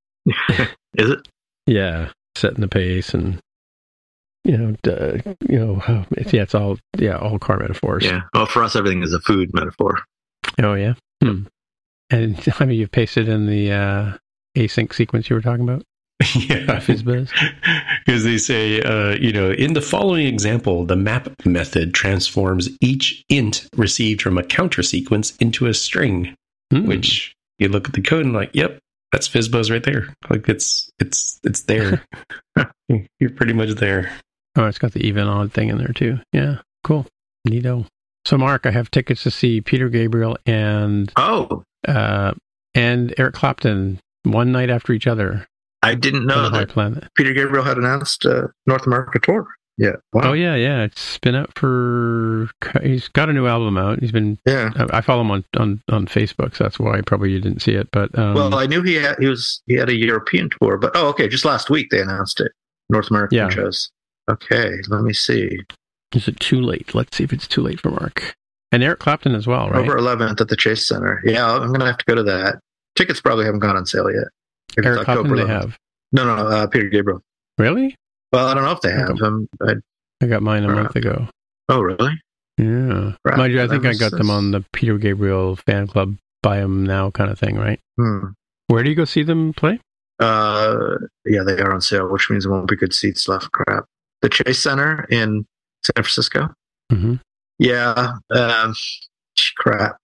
Is it? Yeah, setting the pace and, you know, uh, you know, it's, yeah, it's all, yeah, all car metaphors. Yeah. Well, for us, everything is a food metaphor. Oh, yeah. Hmm. And I mean, you've pasted in the uh, async sequence you were talking about? Yeah. Fizzbuzz. Because they say, uh, you know, in the following example, the map method transforms each int received from a counter sequence into a string, hmm. which you look at the code and like, yep, that's Fizzbuzz right there. Like it's, it's, it's there. You You're pretty much there. Oh, it's got the even odd thing in there too. Yeah, cool. Neato. So, Mark, I have tickets to see Peter Gabriel and oh, uh, and Eric Clapton one night after each other. I didn't know that, that Peter Gabriel had announced a North America tour. Yeah. Wow. Oh yeah, yeah. It's been out for. He's got a new album out. He's been. Yeah. I follow him on, on, on Facebook, so that's why probably you didn't see it. But um, well, I knew he had he was he had a European tour, but oh, okay. Just last week they announced it. North American yeah. shows. Okay, let me see. Is it too late? Let's see if it's too late for Mark and Eric Clapton as well. Right. October eleventh at the Chase Center. Yeah, I'm gonna have to go to that. Tickets probably haven't gone on sale yet. If Eric Clapton, they have. No, no, uh, Peter Gabriel. Really? Well, I don't know if they have. Um, I, I got mine a uh, month ago. Oh, really? Yeah. Right. Mind you, I think I got them on the Peter Gabriel fan club, buy them now kind of thing, right? Hmm. Where do you go see them play? Uh, yeah, they are on sale, which means there won't be good seats left. Crap. The Chase Center in San Francisco. Mm-hmm. Yeah. Um, crap.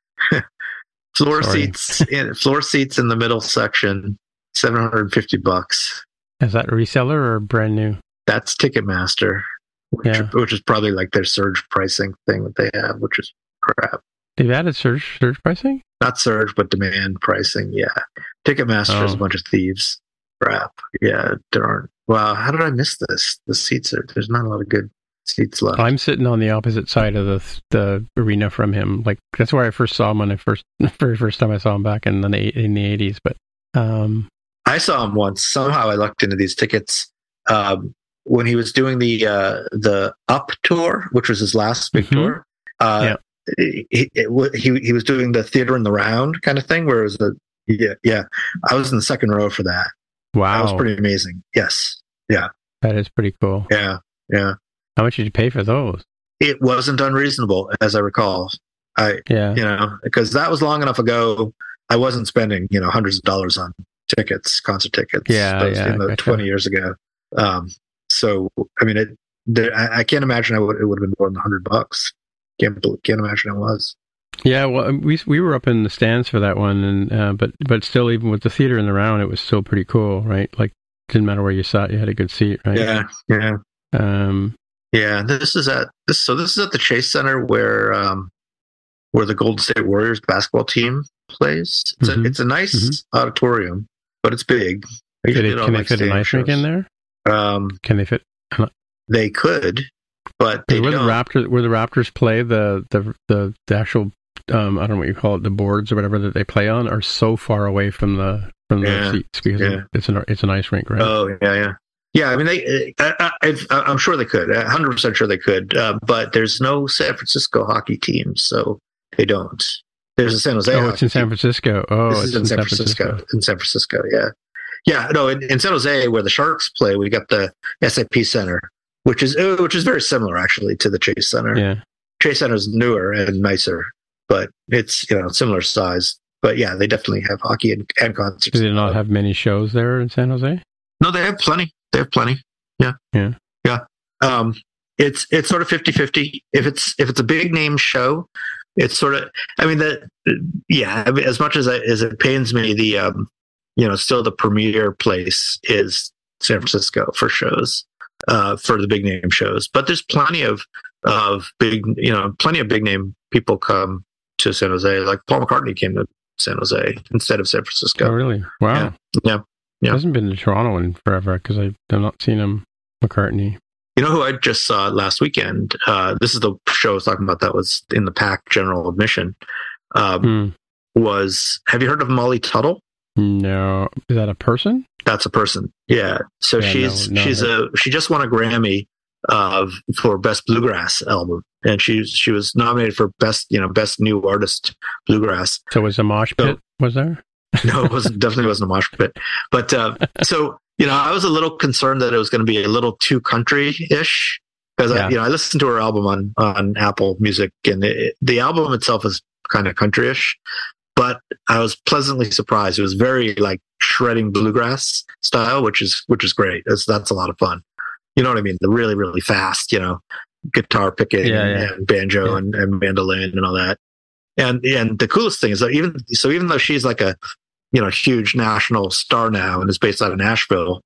floor Sorry. seats. In, floor seats in the middle section. Seven hundred fifty bucks. Is that a reseller or brand new? That's Ticketmaster, which, yeah. which is probably like their surge pricing thing that they have, which is crap. They've added surge surge pricing? Not surge, but demand pricing. Yeah, Ticketmaster oh. is a bunch of thieves. Crap. Yeah, darn. Wow, how did I miss this? The seats are there's not a lot of good seats left. I'm sitting on the opposite side of the the arena from him. Like that's where I first saw him when I first the very first time I saw him back in the in the eighties. But um, I saw him once. Somehow I lucked into these tickets um, when he was doing the uh, the Up tour, which was his last big mm-hmm. tour. Uh, yeah. he, he he was doing the theater in the round kind of thing, where it was a yeah yeah. I was in the second row for that. Wow, that was pretty amazing. Yes, yeah, that is pretty cool. Yeah, yeah. How much did you pay for those? It wasn't unreasonable, as I recall. I yeah, you know, because that was long enough ago. I wasn't spending you know hundreds of dollars on tickets, concert tickets. Yeah, that was, yeah, you know, gotcha. twenty years ago. Um, so I mean, it. There, I, I can't imagine I would, it would have been more than a hundred bucks. Can't can't imagine it was. Yeah, well, we we were up in the stands for that one, and uh, but but still, even with the theater in the round, it was still pretty cool, right? Like, didn't matter where you sat, you had a good seat, right? Yeah, yeah, um, yeah. This is at this. So this is at the Chase Center where um, where the Golden State Warriors basketball team plays. It's mm-hmm. a it's a nice mm-hmm. auditorium, but it's big. They, can they like fit an ice rink in there? Um, can they fit? They could, but they where don't. the Raptors where the Raptors play the the the, the actual. Um, I don't know what you call it, the boards or whatever that they play on are so far away from the from the yeah, seats because yeah. it's an it's an ice rink, right? Oh yeah, yeah, yeah. I mean, they. I, I, I'm sure they could. one hundred percent sure they could. Uh, but there's no San Francisco hockey team, so they don't. There's a San Jose. Oh, it's in San Francisco. Oh, this it's is in, in San Francisco. Francisco. In San Francisco, yeah, yeah. No, in, in San Jose, where the Sharks play, we got the S A P Center, which is which is very similar actually to the Chase Center. Yeah, Chase Center is newer and nicer. But it's, you know, similar size. But yeah, they definitely have hockey and, and concerts. Do they not have many shows there in San Jose? No, they have plenty. They have plenty. Yeah. Yeah. Yeah. Um, it's it's sort of fifty-fifty. If it's if it's a big name show, it's sort of I mean that yeah, I mean, as much as I, as it pains me, the um, you know, still the premier place is San Francisco for shows, uh, for the big name shows. But there's plenty of of big, you know, plenty of big name people come to San Jose. Like Paul McCartney came to San Jose instead of San Francisco. Oh, really? Wow. Yeah. Yeah. yeah. He hasn't been to Toronto in forever because I've not seen him, McCartney. You know who I just saw last weekend? Uh, this is the show I was talking about that was in the Pack General Admission. Um, mm. Was, have you heard of Molly Tuttle? No. Is that a person? That's a person. Yeah. So yeah, she's, no, no, she's her. a, she just won a Grammy of for best bluegrass album, and she she was nominated for best you know best new artist bluegrass. So was a mosh pit? So, was there? No, it wasn't. Definitely wasn't a mosh pit. But uh, so you know, I was a little concerned that it was going to be a little too country-ish because yeah. I you know I listened to her album on on Apple Music, and it, the album itself is kind of country-ish. But I was pleasantly surprised. It was very like shredding bluegrass style, which is which is great. That's that's a lot of fun. You know what I mean? The really, really fast, you know, guitar picking yeah, and, yeah. and banjo yeah. and, and mandolin and all that. And and the coolest thing is that even so, even though she's like a you know huge national star now and is based out of Nashville,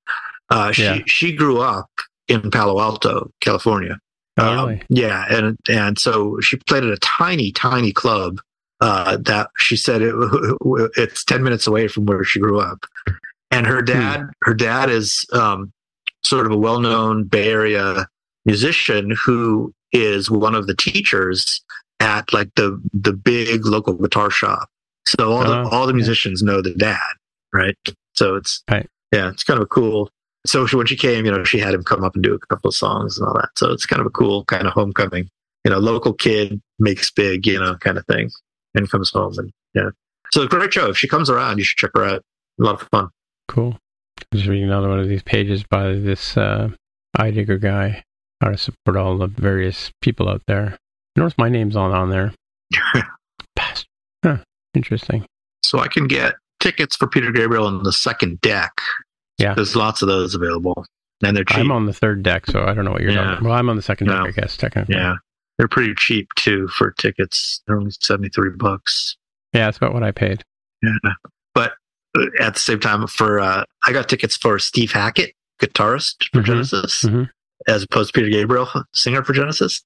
Uh, she Yeah. she grew up in Palo Alto, California. Oh, Um, really? yeah, and and so she played at a tiny, tiny club uh, that she said it, it's ten minutes away from where she grew up. And her dad, hmm. her dad is um, sort of a well-known Bay Area musician who is one of the teachers at like the the big local guitar shop. So all the oh, all the yeah. musicians know the dad, right? So it's right. yeah, it's kind of a cool. So she, when she came, you know, she had him come up and do a couple of songs and all that. So it's kind of a cool kind of homecoming, you know, local kid makes big, you know, kind of thing, and comes home and yeah. So a great show. If she comes around, you should check her out. A lot of fun. Cool. I'm just reading another one of these pages by this uh, iDigger guy. How to support all the various people out there. Notice my name's on on there. Bastard. Huh. Interesting. So I can get tickets for Peter Gabriel on the second deck. Yeah. There's lots of those available. And they're cheap. I'm on the third deck, so I don't know what you're yeah. talking about. Well, I'm on the second deck, no. I guess, technically. Yeah. They're pretty cheap, too, for tickets. They're only seventy-three bucks. Yeah, that's about what I paid. Yeah. But at the same time, for uh, I got tickets for Steve Hackett, guitarist for mm-hmm. Genesis, mm-hmm. as opposed to Peter Gabriel, singer for Genesis,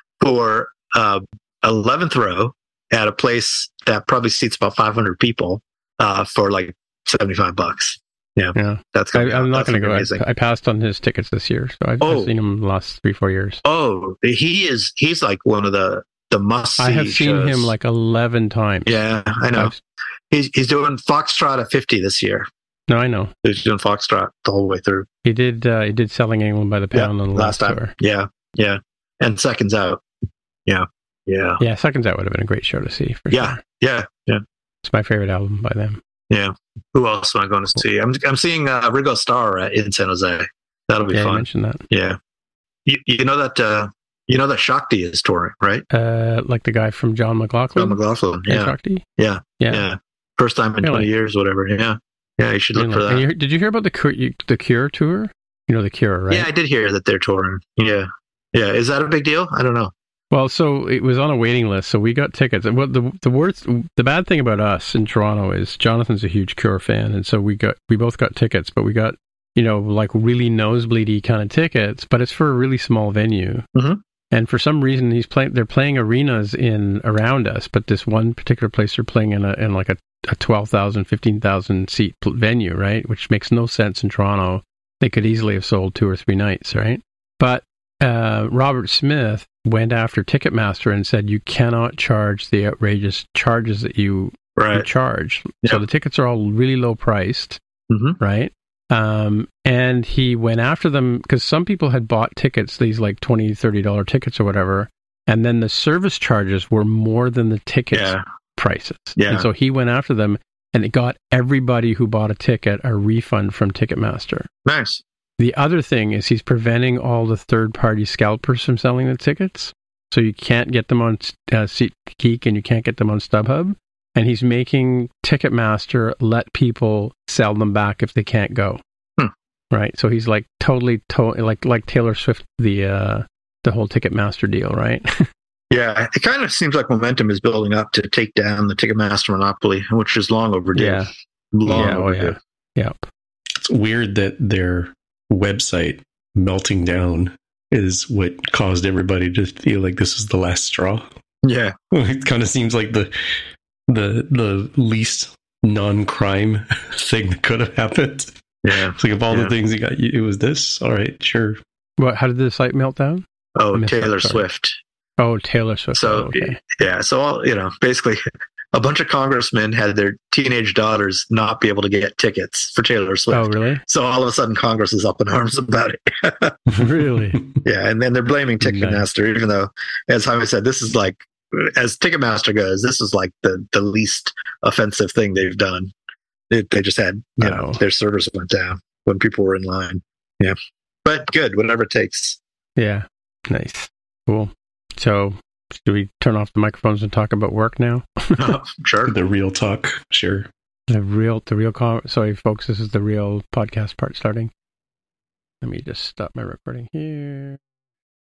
for uh, eleventh row at a place that probably seats about five hundred people uh, for like seventy-five bucks. Yeah, yeah. That's gonna I, be, I'm not going to go. amazing. I, I passed on his tickets this year, so I've, oh. I've seen him the last three, four years. Oh, he is. He's like one of the the must see. I have seen shows. him like eleven times. Yeah, I know. I've, he's he's doing Foxtrot at fifty this year. No, I know. He's doing Foxtrot the whole way through. He did. Uh, he did Selling England by the Pound yeah, on the last last time. tour. Yeah, yeah, and Seconds Out. Yeah, yeah, yeah. Seconds Out would have been a great show to see. For yeah, sure. yeah, yeah. It's my favorite album by them. Yeah. Who else am I going to see? I'm I'm seeing uh, Ringo Starr at, in San Jose. That'll be yeah, fun. You mentioned that. Yeah. You you know that uh, you know that Shakti is touring, right? Uh, like the guy from John McLaughlin. John McLaughlin. Yeah. Shakti? Yeah. Yeah. Yeah. First time in really? twenty years, whatever. Yeah. Yeah. You should look really? for that. You, did you hear about the Cure, you, the Cure tour? You know the Cure, right? Yeah, I did hear that they're touring. Yeah. Yeah. Is that a big deal? I don't know. Well, so it was on a waiting list, so we got tickets. And what the the worst, the bad thing about us in Toronto is Jonathan's a huge Cure fan, and so we got we both got tickets, but we got you know like really nosebleedy kind of tickets, but it's for a really small venue. Mm-hmm. And for some reason, he's playing. They're playing arenas in around us, but this one particular place they're playing in a in like a, a twelve thousand, fifteen thousand seat venue, right? Which makes no sense in Toronto. They could easily have sold two or three nights, right? But uh, Robert Smith went after Ticketmaster and said you cannot charge the outrageous charges that you, right. you charge. Yep. So the tickets are all really low priced, mm-hmm. right? Um, and he went after them because some people had bought tickets, these like twenty dollars, thirty dollars tickets or whatever, and then the service charges were more than the tickets yeah. prices. Yeah. And so he went after them, and it got everybody who bought a ticket a refund from Ticketmaster. Nice. The other thing is he's preventing all the third-party scalpers from selling the tickets. So you can't get them on uh, SeatGeek and you can't get them on StubHub. And he's making Ticketmaster let people sell them back if they can't go. Hmm. Right? So he's like totally, to- like like Taylor Swift, the uh, the whole Ticketmaster deal, right? Yeah, it kind of seems like momentum is building up to take down the Ticketmaster monopoly, which is long overdue. Yeah. Long yeah, overdue. Oh yeah. Yep. It's weird that their website melting down is what caused everybody to feel like this is the last straw. Yeah. It kind of seems like the the the least non-crime thing that could have happened. Yeah. It's like of all yeah. the things you got, it was this. All right, sure. What? How did the site melt down? Oh, Taylor Swift. Oh, Taylor Swift. So, oh, okay. yeah. So, all, you know, basically, a bunch of congressmen had their teenage daughters not be able to get tickets for Taylor Swift. Oh, really? So all of a sudden, Congress is up in arms about it. Really? Yeah, and then they're blaming Ticketmaster, nice. Even though, as Jaime said, this is like, as Ticketmaster goes, this is like the, the least offensive thing they've done. They, they just had, you no. know, their servers went down when people were in line. Yeah, but good, whatever it takes. Yeah, nice, cool. So, do we turn off the microphones and talk about work now? Oh, sure. The real talk, sure. The real, the real. Com- Sorry, folks, this is the real podcast part starting. Let me just stop my recording here.